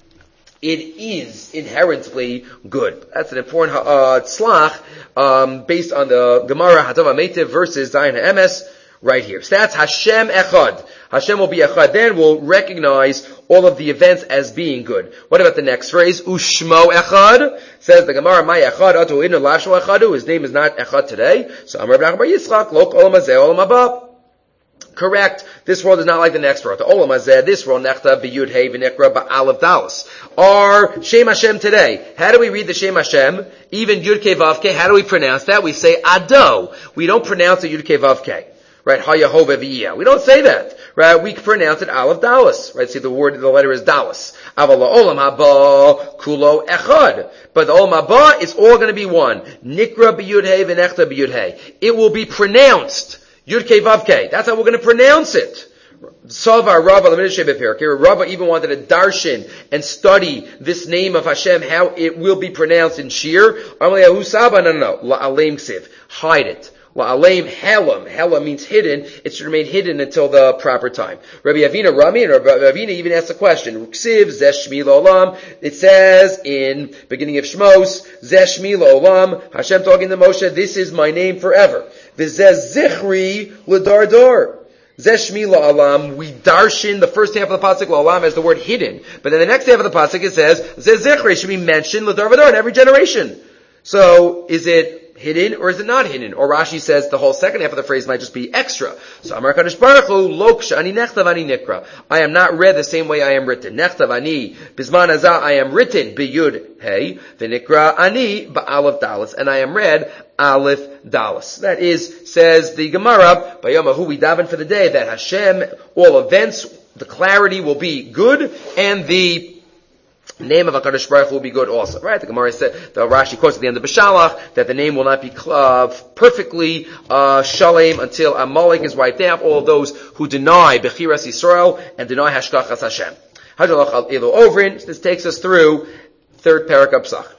Speaker 1: it is inherently good. That's an important uh, tzlach um, based on the Gemara Hatava Meitiv versus Zayin HaEmes right here. So that's Hashem Echad. Hashem will be Echad. Then we'll recognize all of the events as being good. What about the next phrase? Ushmo Echad. Says the Gemara, My Echad atu inu lashmo Echadu. His name is not Echad today. So Amar Bar Yitzchak, Lo Kol Mazeh Olam Haba. Correct. This world is not like the next world. The Olam Hazeh, this world, Nechta, B'Yud Hey, V'Nikra, Ba'alav Dallas. Our Shem Hashem today. How do we read the Shem Hashem? Even Yud Kei Vav Kei, how do we pronounce that? We say Ado. We don't pronounce it Yud Kei Vav Kei. Right? Ha-Yehovah V'Yiyah. We don't say that. Right? We pronounce it Aleph Dallas. Right? See, the word, the letter is Dallas. Aval Olam Haba, Kulo Echad. But the Olam Haba is all going to be one. Nikra B'Yud Hey, V'Nechta B'Yud Hey. It will be pronounced Yud Kei Vav Kei. That's how we're going to pronounce it. Savar Rava Rava even wanted to darshan and study this name of Hashem, how it will be pronounced in Shir. No, no, no. La'aleim ksiv. Hide it. La'aleim helam. Helam means hidden. It should remain hidden until the proper time. Rabbi Avina Rami and Rabbi Avina even asked a question. Ksiv Zesh Shmi L'olam. It says in beginning of Shmos, Zesh Shmi L'olam. Hashem talking to Moshe, this is my name forever. V'zeh zichri l'dardar. Zeshmi la'alam, we darshan the first half of the pasuk la'alam as the word hidden. But in the next half of the pasuk it says, zeh zichri should be mentioned l'dar v'dar in every generation. So, is it hidden or is it not hidden? Or Rashi says the whole second half of the phrase might just be extra. So Amar Kadosh Baruch Hu, Lo k'shani nechtav ani nikra. I am not read the same way I am written. Nechtav ani, bisman hazah, I am written, b'yud hey, v'nikra ani, ba'alef dalas. And I am read, Aleph Dalas. That is, says the Gemara, Bayamahu, we daven for the day that Hashem, all events, the clarity will be good, and the name of HaKadosh Baruch Hu will be good also. Right? The Gemara said, the Rashi quotes at the end of Beshalach, that the name will not be uh, perfectly uh, shalem until Amalek is wiped out, all those who deny Bechiras Yisrael and deny Hashkachas Hashem. Hajalach al Elu Ovrin, this takes us through third parak of Psach.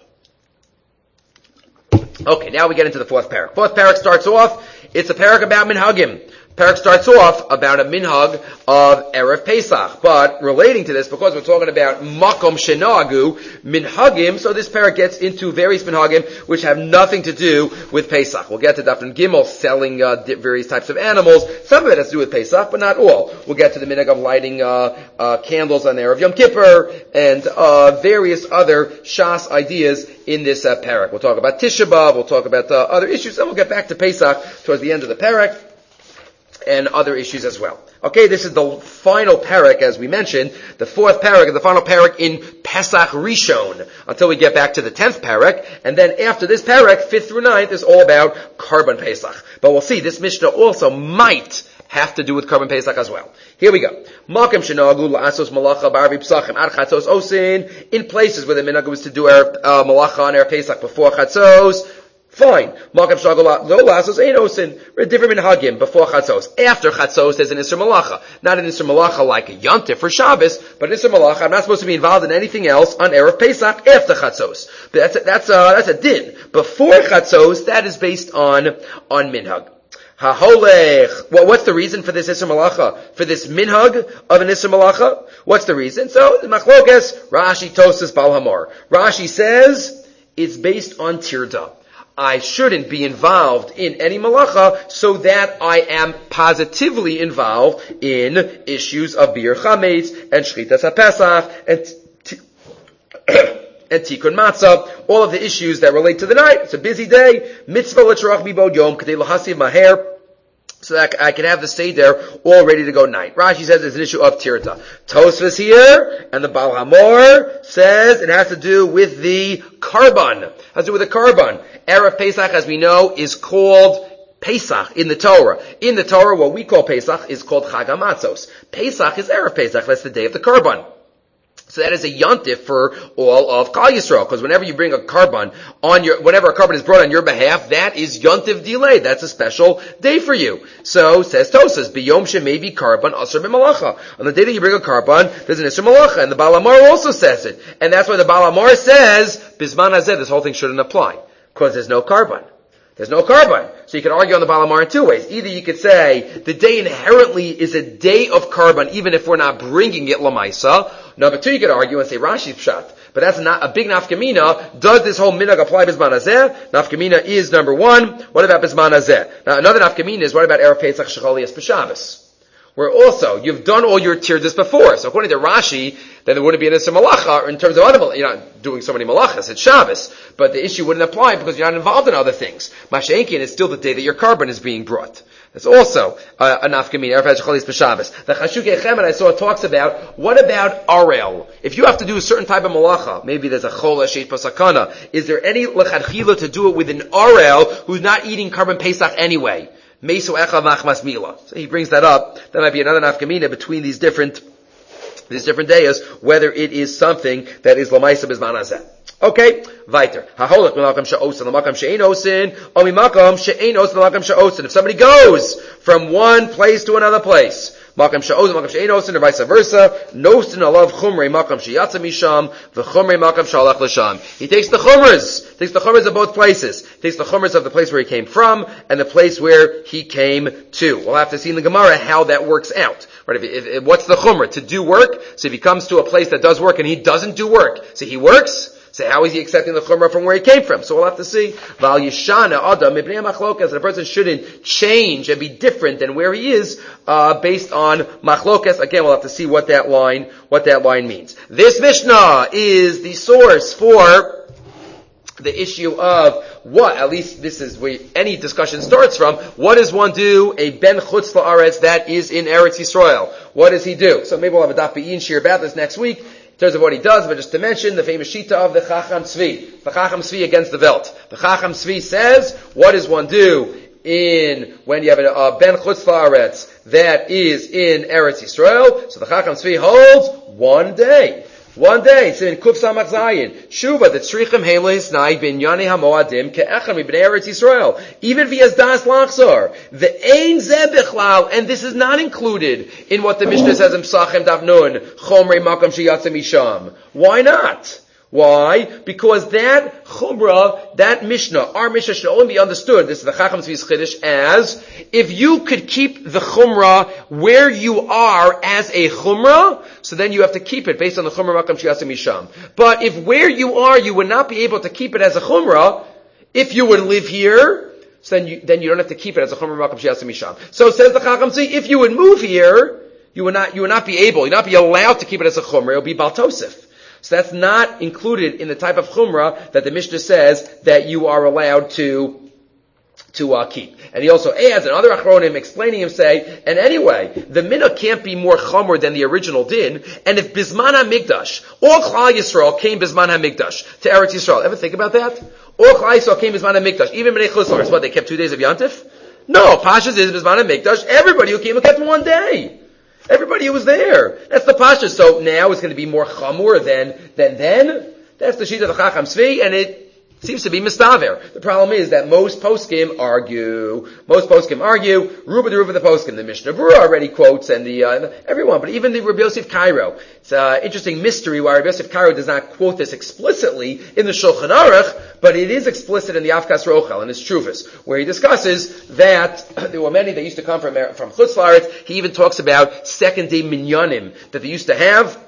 Speaker 1: Okay, now we get into the fourth parak. Fourth parak starts off, it's a parak about minhagim. Parak starts off about a minhag of Erev Pesach. But relating to this, because we're talking about makom shenagu, minhagim, so this parak gets into various minhagim which have nothing to do with Pesach. We'll get to Daf and Gimel selling uh, various types of animals. Some of it has to do with Pesach, but not all. We'll get to the minhag of lighting uh, uh, candles on the Erev Yom Kippur and uh, various other shas ideas in this uh, parak. We'll talk about Tisha B'Av, we'll talk about uh, other issues, and we'll get back to Pesach towards the end of the parak and other issues as well. Okay, this is the final parak, as we mentioned. The fourth parak is the final parak in Pesach Rishon, until we get back to the tenth parak. And then after this parak, fifth through ninth, is all about Karban Pesach. But we'll see, this Mishnah also might have to do with Karban Pesach as well. Here we go. Makom shenagu la'asos malacha b'arvi psachim ad chatzos osin. In places where the minhag was to do uh, malacha on Erev Pesach before chatzos, Fine. Makam shagol lo lasos ein osin. We're different minhagim before chatzos. After chatzos, there's an isser malacha. Not an isser malacha like a yontif or Shabbos, but an isser malacha. I'm not supposed to be involved in anything else on erev Pesach after chatzos. But that's a, that's a, that's a din. Before chatzos, that is based on on minhag. Ha-holech. Well, what's the reason for this isser malacha? For this minhag of an isser malacha? What's the reason? So the machlokes Rashi Tosas Bal Hamor. Rashi says it's based on tirda. I shouldn't be involved in any malacha so that I am positively involved in issues of bir chametz and shchitas haPesach and t- and tikkun matzah, all of the issues that relate to the night. It's a busy day. Mitzvah l'tzarach mibod yom k'dei l'hasiv maher, so that I can have the Seder all ready to go night. Rashi says it's an issue of tirta. Tosfos here, and the Bal Hamor says it has to do with the karban. It has to do with the karban. Erev Pesach, as we know, is called Pesach in the Torah. In the Torah, what we call Pesach is called Chag HaMatzos. Pesach is Erev Pesach. That's the day of the karban. So that is a yontif for all of Klal Yisrael, because whenever you bring a karban on your, whenever a karban is brought on your behalf, that is yontif delayed. That's a special day for you. So says Tosas, biyom shemevi karban asur b'malacha. On the day that you bring a karban, there's an isur malacha, and the Bal Hamor also says it, and that's why the Bal Hamor says bisman hazeh. This whole thing shouldn't apply because there's no karban. There's no karban. So you can argue on the Bal Hamor in two ways. Either you could say the day inherently is a day of karban, even if we're not bringing it lamaisa. Number two, you could argue and say Rashi pshat. But that's not a big nafkamina. Does this whole minhag apply bisman hazeh? Nafkamina is number one. What about bisman hazeh? Now another nafkamina is what about erev Pesach shechalias b'Shabbos? Where also, you've done all your tirdas before. So according to Rashi, then there wouldn't be an isser malacha in terms of other, you're not doing so many malachas, it's Shabbos. But the issue wouldn't apply because you're not involved in other things. Masha'enkin is still the day that your karban is being brought. That's also uh, a nafkamina, erev Pesach shechalias b'Shabbos. The Chashukei Chemed I saw talks about, what about arel? If you have to do a certain type of malacha, maybe there's a chol sheish pasakana, is there any lechadchila to do it with an arel who's not eating karban Pesach anyway? Mesu echav machmas mila. So he brings that up. That might be another nafkamina between these different, these different days, whether it is something that is lamaisa bisman hazeh. Okay, weiter. Haholech mimakam she'osin l'makam she'ein osin, or mimakam she'ein osin l'makam she'osin. If somebody goes from one place to another place, makam she'osin, makam she'ein osin, or vice versa, nosin alav chumrei makam she'yatza misham, v'chumrei makam she'alach l'sham. He takes the chumras, takes the chumras of both places. He takes the chumras of the place where he came from, and the place where he came to. We'll have to see in the Gemara how that works out. Right? If, if, if, what's the chumrah? To do work? So if he comes to a place that does work and he doesn't do work, so he works? So how is he accepting the chumrah from where he came from? So we'll have to see. Val yishana adam ibnei machlokas. A person shouldn't change and be different than where he is, uh, based on machlokas. Again, we'll have to see what that line, what that line means. This Mishnah is the source for the issue of what, at least this is where any discussion starts from, what does one do, a ben chutz la'aretz that is in Eretz Yisrael? What does he do? So maybe we'll have a daf be'in shir about this next week, in terms of what he does, but just to mention the famous shita of the Chacham Tzvi, the Chacham Tzvi against the Welt. The Chacham Tzvi says, what does one do in, when you have a, a ben chutz la'aretz that is in Eretz Yisrael? So the Chacham Tzvi holds one day. One day, it's in Kuf Samach Zayin. Shuva, the Tzrichim Heim Lehisnai bin Yanei HaMoadim Ke'echem Mibnei Eretz Yisrael. Even if he has Das Lachzor. The Ein Zeh Bichlal, and this is not included in what the Mishnah says in Psachim Daf Nun, Chomrei Makam Sheyatza Misham. Why not? Why? Because that chumrah, that Mishnah, our Mishnah should only be understood, this is the Chacham Tzvi's Chiddush, as if you could keep the chumrah where you are as a chumrah, so then you have to keep it based on the chumrah Makam Sheyatza Misham. But if where you are, you would not be able to keep it as a chumrah, if you would live here, so then you, then you don't have to keep it as a chumrah Makam Sheyatza Misham. So says the Chacham Tzvi, if you would move here, you would not, you would not be able, you would not be allowed to keep it as a chumrah, it would be Bal Tosef. So that's not included in the type of chumrah that the Mishnah says that you are allowed to to uh, keep. And he also adds, and other achronim explaining him say, and anyway, the minhag can't be more chumrah than the original din, and if Bisman HaMikdash, all Klal Yisrael came Bisman HaMikdash to Eretz Yisrael. Ever think about that? All Klal Yisrael came Bisman HaMikdash, even Bnei Chutz, what, they kept two days of Yantif? No, Pashas is Bisman HaMikdash, everybody who came who kept one day. Everybody who was there. That's the pasha. So now it's going to be more chamur than, than then. That's the sheet of the Chacham Tzvi, and it, seems to be mistaver. The problem is that most poskim argue, most poskim argue, Ruba the Ruba the poskim. The Mishnah Berurah already quotes, and the, uh, everyone, but even the Rabbi Yosef Cairo. It's an uh, interesting mystery why Rabbi Yosef Cairo does not quote this explicitly in the Shulchan Aruch, but it is explicit in the Afkas Rochel, in his Truvas, where he discusses that there were many that used to come from, from Chutz La'aretz. He even talks about second day minyanim that they used to have.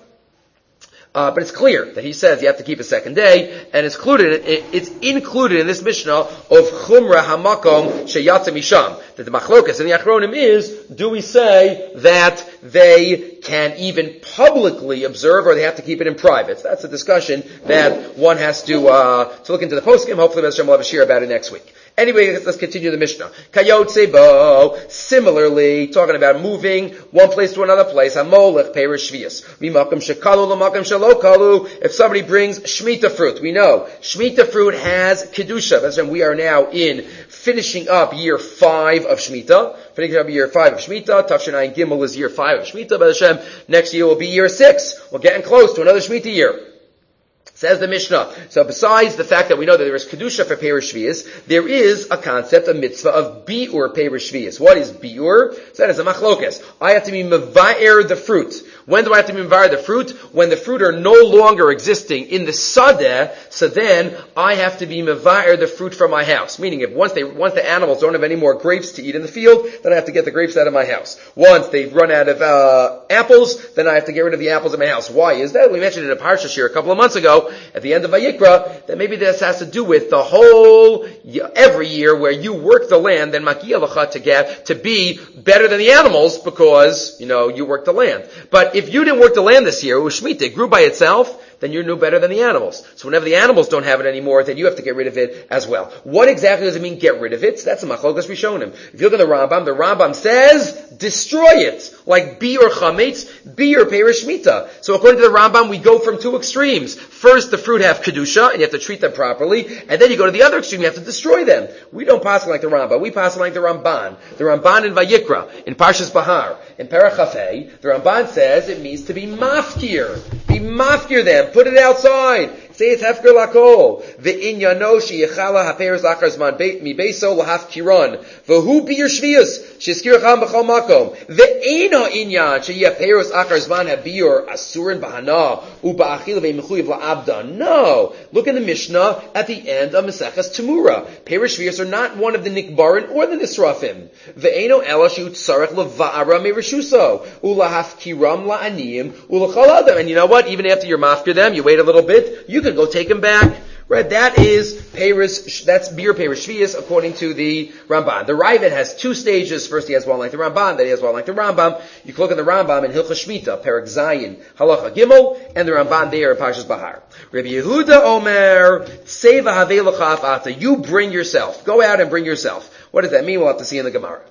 Speaker 1: Uh, but it's clear that he says you have to keep a second day, and it's included, it's included in this Mishnah of Chumra Hamakom Sheyatza Misham. That the Machlokas in the Achronim is, do we say that they can even publicly observe, or they have to keep it in private? So that's a discussion that one has to, uh, to look into the poskim. Hopefully Mister will have a shir about it next week. Anyway, let's continue the Mishnah. Kayotze bo, similarly, talking about moving one place to another place. Hamolech perish shvius. Mimakom shekalu lamakom shelo kalu. If somebody brings shmita fruit, we know shmita fruit has kedusha. That's when we are now in finishing up year five of shmita. Finishing up year five of shmita. Tafshinai Gimel is year five of shmita. But Hashem, next year will be year six. We're getting close to another shmita year. Says the Mishnah. So besides the fact that we know that there is Kedusha for Perish Shvius, there is a concept, a mitzvah of Bi'ur Perish Shvius. What is Bi'ur? So that is a machlokes. I have to be Meva'er the fruit. When do I have to be Meva'er the fruit? When the fruit are no longer existing in the Sadeh, so then I have to be Meva'er the fruit from my house. Meaning if once they, once the animals don't have any more grapes to eat in the field, then I have to get the grapes out of my house. Once they've run out of, uh, apples, then I have to get rid of the apples in my house. Why is that? We mentioned in a Parsha shir a couple of months ago, at the end of Vayikra, that maybe this has to do with the whole, every year where you work the land, then Makia Lacha to get, to be better than the animals because, you know, you work the land. But if you didn't work the land this year, it was Shemitah, it grew by itself, then you're no better than the animals. So whenever the animals don't have it anymore, then you have to get rid of it as well. What exactly does it mean, get rid of it? So that's a machlokas rishonim. If you look at the Rambam, the Rambam says, destroy it. Like Bi'ur Chametz, Bi'ur Perish Shmita. So according to the Rambam, we go from two extremes. First, the fruit have Kedusha, and you have to treat them properly, and then you go to the other extreme, you have to destroy them. We don't pass like the Rambam, we pass like the Ramban. The Ramban in Vayikra, in Parshas Bahar, in Perach Chafei, the Ramban says it means to be mafkir. Be mafkir them. Put it outside. Say it's hefker lakol. Ve'inyano sheyechala haperes achar zman mi beiso lahaf kiron. V'hu bi'ir shvius sheskiracham b'chol makom. Ve'ena inyan sheyeperes achar zman habiur asurin b'hana u'ba'achil ve'mechuyev la'abda. No. Look in the Mishnah at the end of Maseches Temura. Peres shvius are not one of the nikbarin or the nisrafim. Ve'eno ela she'utzarech leva'ara mereshuso u'lahaf kiram la'aniyim u'lachal adam. And you know what? Even after you're mafkir them, you wait a little bit, you can go take them back. Right? That is Peres, that's Bi'ur Peres Shvius according to the Ramban. The Raavad has two stages. First he has one like the Ramban, then he has one like the Rambam. You can look at the Rambam in Hilchos Shmita, Perek Zayin, Halacha Gimel, and the Ramban there in Parshas Bahar. Rabbi Yehuda Omer, Seva Havei L'cha Afata, you bring yourself. Go out and bring yourself. What does that mean? We'll have to see in the Gemara.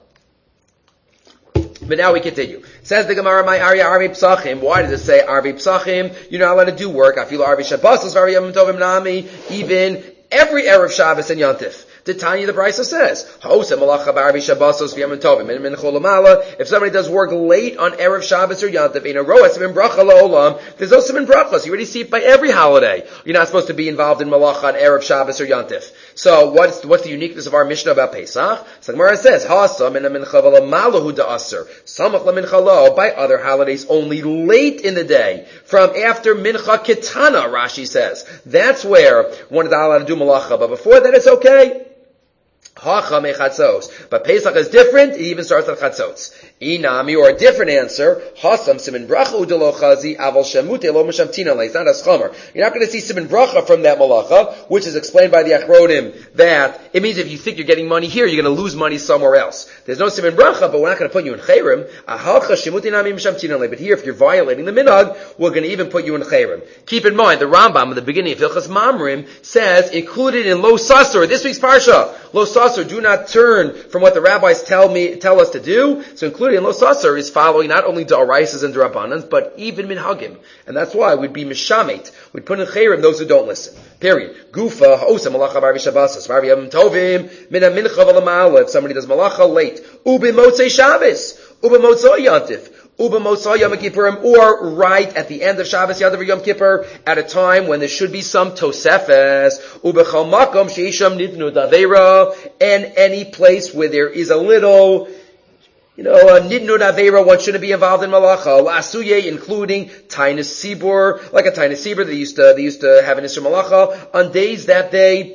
Speaker 1: But now we continue. Says the Gemara, my Arya Arvi Psachim. Why does it say Arvi Psachim? You're not allowed to do work. I feel Arvi Shabbos, Arvi Yom Tovim Nami, even every Erev Shabbos and Yontif. The Tanya, the Brisa says, if somebody does work late on Erev Shabbos or Yontif, in a row, there's no siman brachos. You already see it by every holiday. You're not supposed to be involved in malacha on Erev Shabbos or Yontif. So what's, what's the uniqueness of our Mishnah about Pesach? So the Gemara says, by other holidays only late in the day, from after Mincha Ketana, Rashi says. That's where one is allowed to do malacha, but before that it's okay. Hacha mechatzos. But Pesach is different, it even starts at chatzos. Inami, or a different answer, Hasam siman bracha udelo chazi, aval shemute lo meshamtina le. It's not as chomer. You're not going to see siman bracha from that malacha, which is explained by the Achronim, that it means if you think you're getting money here, you're going to lose money somewhere else. There's no siman bracha, but we're not going to put you in chayrim. Ahalcha shemute nami meshamtina le. But here, if you're violating the minhag, we're going to even put you in chayrim. Keep in mind, the Rambam at the beginning of Hilchas Mamrim says, included in Lo Sasur, this week's Parsha, Lo Sasur, do not turn from what the rabbis tell me, tell us to do. So included in Lo Sasur is following not only D'Oraisas and D'Rabbanans, but even Minhagim. And that's why we'd be Mishamet. We'd put in Chayrim those who don't listen. Period. Gufa, Ha'osa Malacha Barvi Shabbos, Barvi Yom Tovim, Mina Mincha V'Lama'ala, if somebody does Malacha late. Ube Motzei Shabbos, Ube Motzei Yantif, Uba Mosai Yom Kippurim, or right at the end of Shabbos Yadav Yom Kippur, at a time when there should be some Tosefes. Uba Chol Makom Sheisham Nidnu Davera, and any place where there is a little, you know, a Nidnu Davera, one shouldn't be involved in Malacha. La'asuye, including Tainus Sibur, like a Tainus Sibur, they used to, they used to have an Isser Malacha on days that they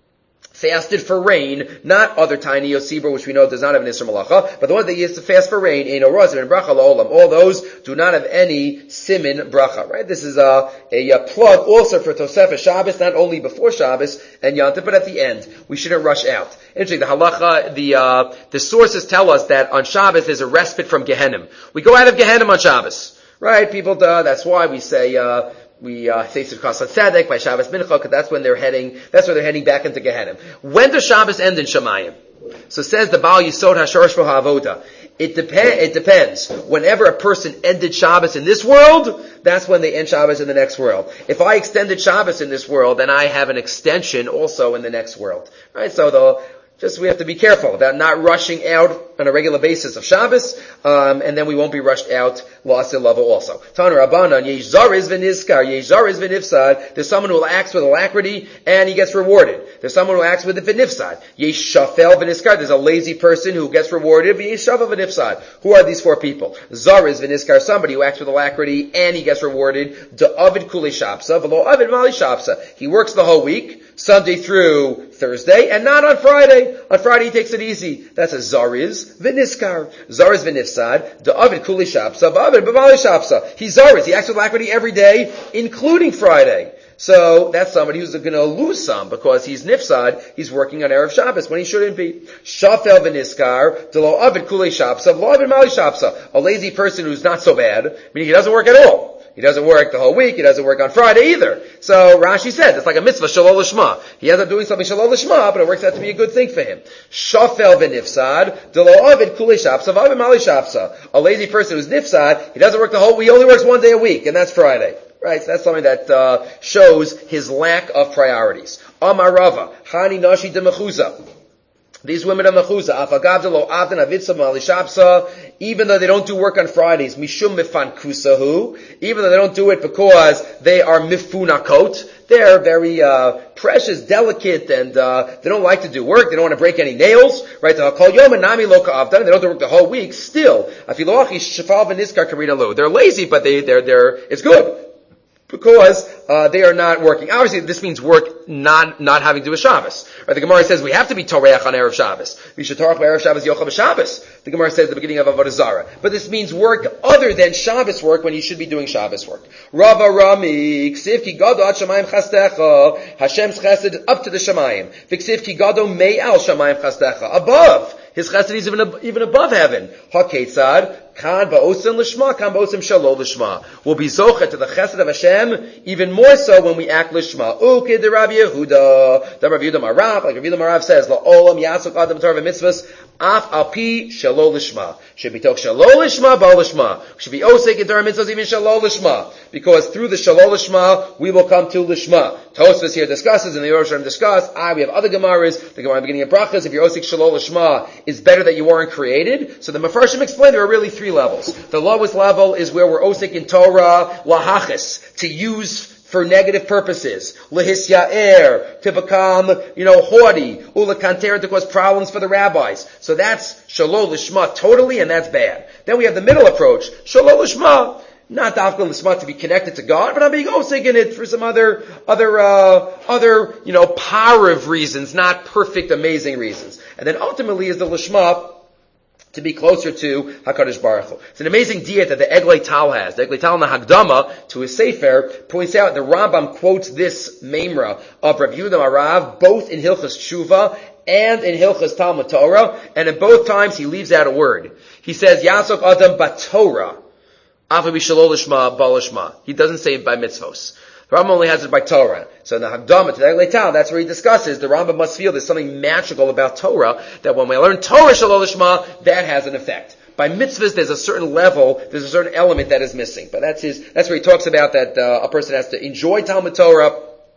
Speaker 1: fasted for rain, not other tiny Yosibur, which we know does not have an Isser Malacha, but the ones that used to fast for rain, Eino Rozim and Bracha La'olam, all those do not have any Simin Bracha, right? This is a, a, a plug also for Tosefes Shabbos, not only before Shabbos and Yantif, but at the end. We shouldn't rush out. Interesting, the halacha, the, uh, the sources tell us that on Shabbos there's a respite from Gehenim. We go out of Gehenim on Shabbos, right? People, uh, that's why we say, uh, We uh, say Sukkot Tzedek by Shabbos Mincha, because that's when they're heading. That's where they're heading back into Gehenim. When does Shabbos end in Shemayim? So says the Baal Yisod Hashorosh V'Ha'avoda. It depends. It depends. Whenever a person ended Shabbos in this world, that's when they end Shabbos in the next world. If I extended Shabbos in this world, then I have an extension also in the next world. Right? So the Just we have to be careful about not rushing out on a regular basis of Shabbos, um, and then we won't be rushed out lost in level also. Tana Rabbanan, Yesh Zariz v'Nizkar, Yesh Zariz v'Nifsad. There's someone who will act with alacrity and he gets rewarded. There's someone who acts with the v'Nifsad. Yesh Shafel v'Nizkar. There's a lazy person who gets rewarded. Yesh Shafel v'Nifsad. Who are these four people? Zariz v'Nizkar, somebody who acts with alacrity and he gets rewarded. Da Avid Kuli Shapsa, v'lo Avid Mali Shapsa. He works the whole week, Sunday through Thursday, and not on Friday. On Friday he takes it easy. That's a Zariz v'Niskar. Zariz v'Nifsad. Da'avid Kuli Shapsa. Ba'avid B'Mali Shapsa. He's Zariz. He acts with alacrity every day, including Friday. So that's somebody who's going to lose some because he's Nifsad. He's working on Erev Shabbos when he shouldn't be. Shafel v'Niskar. D'lo Avid Kuli Shapsa. V'lo Avid Mali Shapsa. A lazy person who's not so bad, meaning he doesn't work at all. He doesn't work the whole week. He doesn't work on Friday either. So Rashi says it's like a mitzvah shalol lishma. He ends up doing something shalol lishma, but it works out to be a good thing for him. Shafel v'nifsad delo avid kuli shapsa v'avid mali shapsa. A lazy person who's nifsad, he doesn't work the whole week. He only works one day a week, and that's Friday. Right, so that's something that uh, shows his lack of priorities. Amar Rava, Hani Nashi de Mechuza. These women are mechuzah, afagavdelo avdan avitzah malishapsa, even though they don't do work on Fridays, mishum mifan kusahu, even though they don't do it because they are mifunakot, they're very uh precious, delicate, and uh they don't like to do work, they don't want to break any nails, right? They'll call yom and nami loka avdan, they don't do work the whole week, still, afiloachi shafal v'niskar karina lu. They're lazy, but they, they're, they're, it's good. Because uh, they are not working. Obviously, this means work not not having to do a Shabbos. Right? The Gemara says we have to be Toreach on Erev Shabbos. We should Torach by Erev Shabbos Yochel b'Shabbos. The Gemara says at the beginning of Avodah Zarah. But this means work other than Shabbos work when you should be doing Shabbos work. Rava Rami, Ksiv ki gado ad shamayim chastecha, Hashem's chesed up to the shamayim. V'ksiv ki gado mei al shamayim chastecha, above. His chesed is even, even above heaven. HaKetzad, Kan ba'osim lishma, kan ba'osim shalol lishma. We'll be zochet to the chesed of Hashem even more so when we act lishma. Ukid the Rabbi Yehuda, the Rabbi Yehuda Marav, like Rabbi Yehuda Marav says, la'olam yasuk adam torah v'mitzvahs, af al pi shalol lishma. Should be talk shalol lishma, ba'al lishma. Should be osek in torah mitzvahs even shalol lishma. Because through the shalol lishma, we will come to lishma. Tosfos here discusses, and the Rosh Hashanah discuss, ah, we have other Gemaras, the Gemara in the beginning of Brachas, if you're osek shalol lishma, it's better that you weren't created. So the Mefarshim explained there are really three levels. The lowest level is where we're osik in Torah lahachis, to use for negative purposes, lehisya'er, to become, you know, haughty, ulakanter, to cause problems for the rabbis. So that's shalol lishma totally, and that's bad. Then we have the middle approach, shalol lishma, not dafka lishma to be connected to God, but I'm being osik in it for some other, other, uh, other, you know, power of reasons, not perfect, amazing reasons. And then ultimately is the lishma to be closer to HaKadosh Baruch Hu. It's an amazing diet that the Eglei Tal has. The Eglei Tal in the Hagdama to his Sefer points out, the Rambam quotes this Memra of Rabbi Yehuda Marav both in Hilchas Tshuva and in Hilchas Talmud Torah, and in both times he leaves out a word. He says, Yasok Adam Batorah, Afabi Shalol Lishma, Balishma. He doesn't say it by mitzvos. The Rambam only has it by Torah. So in the Hagdama to the Eglei Tal, that's where he discusses, the Rambam must feel there's something magical about Torah, that when we learn Torah Shalol Lishma, that has an effect. By mitzvahs, there's a certain level, there's a certain element that is missing. But that's his, that's where he talks about that uh, a person has to enjoy Talmud Torah,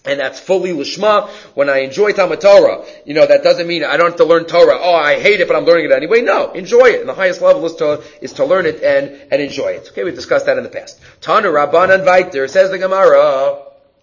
Speaker 1: And that's fully lishma. When I enjoy Talmud Torah, you know, that doesn't mean I don't have to learn Torah. Oh, I hate it, but I'm learning it anyway. No, enjoy it. And the highest level is to, is to learn it and, and enjoy it. Okay, we've discussed that in the past. Tanu Rabbanan Vaiter, says the Gemara.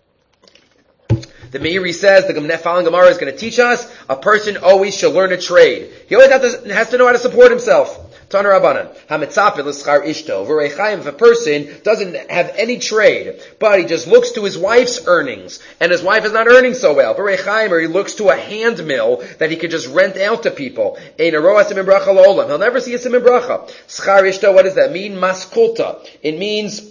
Speaker 1: The Meiri says, the following Gemara is going to teach us, a person always should learn a trade. He always has to, has to know how to support himself. Tanu Rabbanan, Hamitzapid l'schar ishto, v'reichayim, if a person doesn't have any trade, but he just looks to his wife's earnings, and his wife is not earning so well, v'reichayim, or he looks to a hand mill that he could just rent out to people, ein aroa simin bracha l'olam, he'll never see a simin bracha. Schar ishto, what does that mean? Maskulta. It means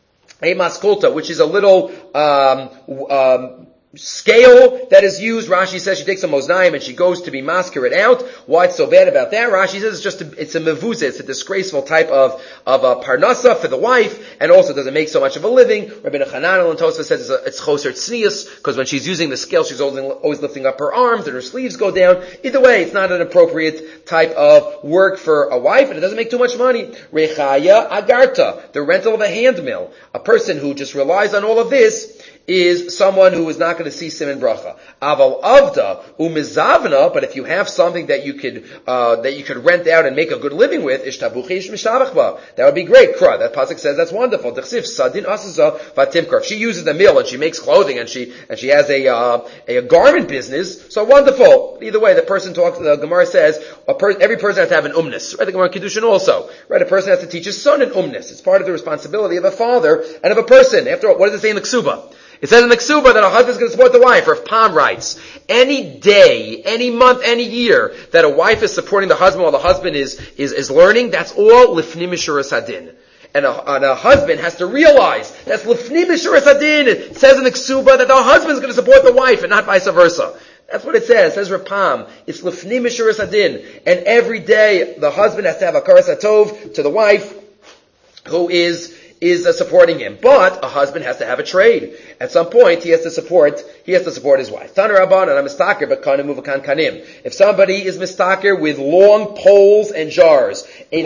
Speaker 1: a maskulta, which is a little, um, um, scale that is used. Rashi says she takes a moznaim and she goes to be masker it out. Why it's so bad about that? Rashi says it's just a, it's a mevuzah, it's a disgraceful type of of a parnasa for the wife, and also doesn't make so much of a living. Rabbi Hanan and Tosfos says it's, it's choser tznius, because when she's using the scale, she's always, always lifting up her arms and her sleeves go down. Either way, it's not an appropriate type of work for a wife, and it doesn't make too much money. Rechaya agarta, the rental of a hand mill. A person who just relies on all of this is someone who is not going to see siman bracha. Aval avda umizavna, but if you have something that you could uh, that you could rent out and make a good living with, ishtabuchish mishavachba, that would be great. Kra, that pasuk says that's wonderful. Dechsif sadin asaza vatimkar. If she uses the mill and she makes clothing and she and she has a uh, a, a garment business, so wonderful. Either way, the person talks. The Gemara says a per, every person has to have an umnis. Right? The Gemara Kiddushin also. Right? A person has to teach his son an umnis. It's part of the responsibility of a father and of a person. After all, what does it say in the Ksuba? It says in the Ksuba that a husband is going to support the wife, or if Pam writes, any day, any month, any year that a wife is supporting the husband while the husband is, is, is learning, that's all lifnim mishuras hadin. And a, and a husband has to realize that's lifnim mishuras hadin. It says in the Ksuba that the husband is going to support the wife and not vice versa. That's what it says. It says Rapam. It's lifnim mishuras hadin. And every day the husband has to have a karas hatov to the wife who is is uh, supporting him. But a husband has to have a trade. At some point, he has to support, he has to support his wife. Tana Rabban, and I'm mistaker, but kanim uvakan kanim. If somebody is mistaker with long poles and jars,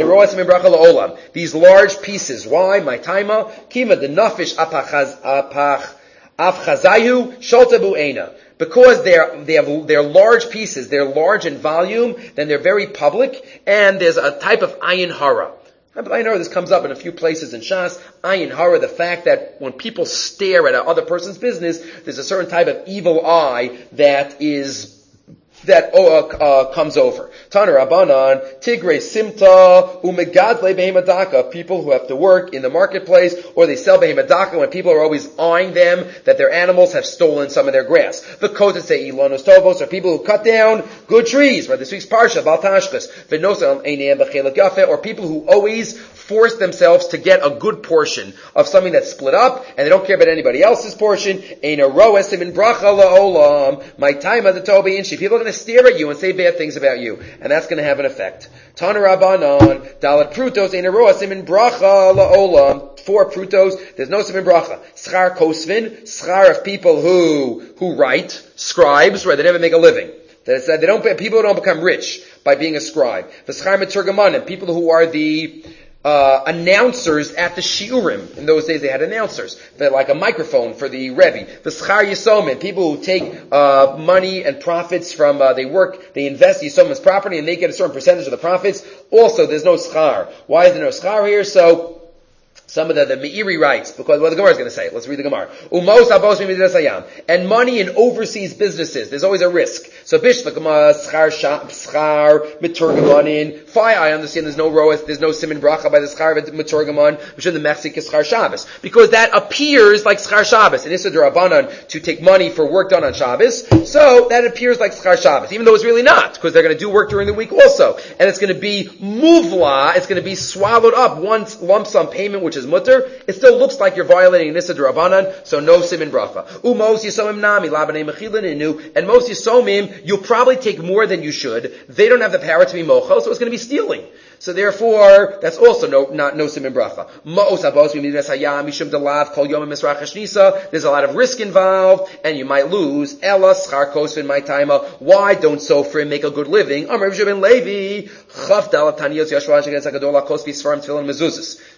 Speaker 1: these large pieces, why? My taima, kima the nafish apachaz, apach, afchazayu, sholtabu eina. Because they're, they have, they're large pieces, they're large in volume, then they're very public, and there's a type of ayin hara. I know this comes up in a few places in Shas. Ayin hara, the fact that when people stare at another person's business, there's a certain type of evil eye that is that uh, uh, comes over. Tana Rabbanan, Tigre Simta, Umegadle Behemadaka, people who have to work in the marketplace, or they sell Behemadaka when people are always eyeing them that their animals have stolen some of their grass. The Kotetze Ilonos Tovos are people who cut down good trees, right? This week's Parsha, Baltashkas, Venosa Einam Bechelak Yafe, or people who always force themselves to get a good portion of something that's split up, and they don't care about anybody else's portion. Eina Roesim in Bracha La'olam, my time at the Tobi Inshi. People are going to stare at you and say bad things about you, and that's going to have an effect. Tana Rabbanon, Dalat Prutos, Eina Roesim in Bracha La'olam, four Prutos, there's no Simin Bracha. Schar Kosvin, Schar of people who, who write, scribes, right, they never make a living. That said, they don't, people don't become rich by being a scribe. V'schar Meturgaman, people who are the, Uh, announcers at the shiurim. In those days they had announcers. They're like a microphone for the Rebbe. The schar yisomin, people who take, uh, money and profits from, uh, they work, they invest yisomin's property and they get a certain percentage of the profits. Also, there's no schar. Why is there no schar here? So, some of the, the Meiri writes, because, well, the Gemara is going to say it. Let's read the Gemara. Umos abos mimidasayam. And money in overseas businesses, there's always a risk. So, bishvakama, schar, schar, miturgamanin. Fine, I understand there's no roas, there's no simin bracha by the schar miturgaman, which in the Mexic is schar Shabbos. Because that appears like schar Shabbos. And Issa D'Rabbanan, to take money for work done on Shabbos. So, that appears like schar Shabbos. Even though it's really not, because they're going to do work during the week also. And it's going to be muvla, it's going to be swallowed up, one lump sum payment, which is mutter, it still looks like you're violating Nissa D'Rabbanan, so no simin bracha. Umos yisomim nami, labanei mechilin inu, and most yisomim, you'll probably take more than you should. They don't have the power to be mochel, so it's going to be stealing. So therefore, that's also no, not no simin bracha. Ma'os abos mimidas hayam mishum delav kol yom misrach hashnisa. There's a lot of risk involved, and you might lose. Ella schar kosvin my taima. Why don't sofrim make a good living? Amar Rav Ben Levi chaf dalat taniyos yashvash against hakadola kospi svarim tefillin mezuzas.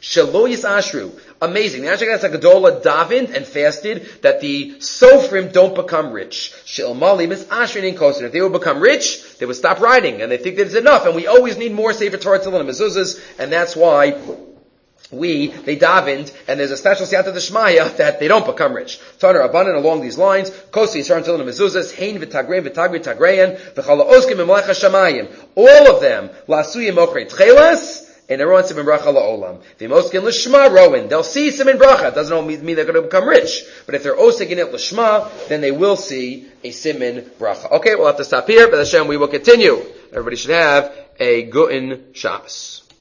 Speaker 1: Shelo Yisashru. Amazing. The Anshe Gadola davened and fasted that the Sofrim don't become rich. Shel Malim is Ashrin in Kosin. If they would become rich, they would stop writing, and they think that it's enough, and we always need more Sefer Torah Tefillin and Mezuzahs, and that's why we, they davened, and there's a special siyata d'shmaya that they don't become rich. Taner Abanan along these lines, Kosi Yisrael Tefillin and Mezuzahs, Hein v'tagrein v'tagri tagrein, v'chala oskim v'melecha shamayim. All of them, Lasuyim Ochrei Tchelas, and everyone simin bracha la'olam. The moskin l'shma rowan. They'll see simin bracha. It doesn't mean they're going to become rich. But if they're osegin it l'shma, then they will see a simin bracha. Okay, we'll have to stop here. But Hashem, we will continue. Everybody should have a Gutin Shabbos.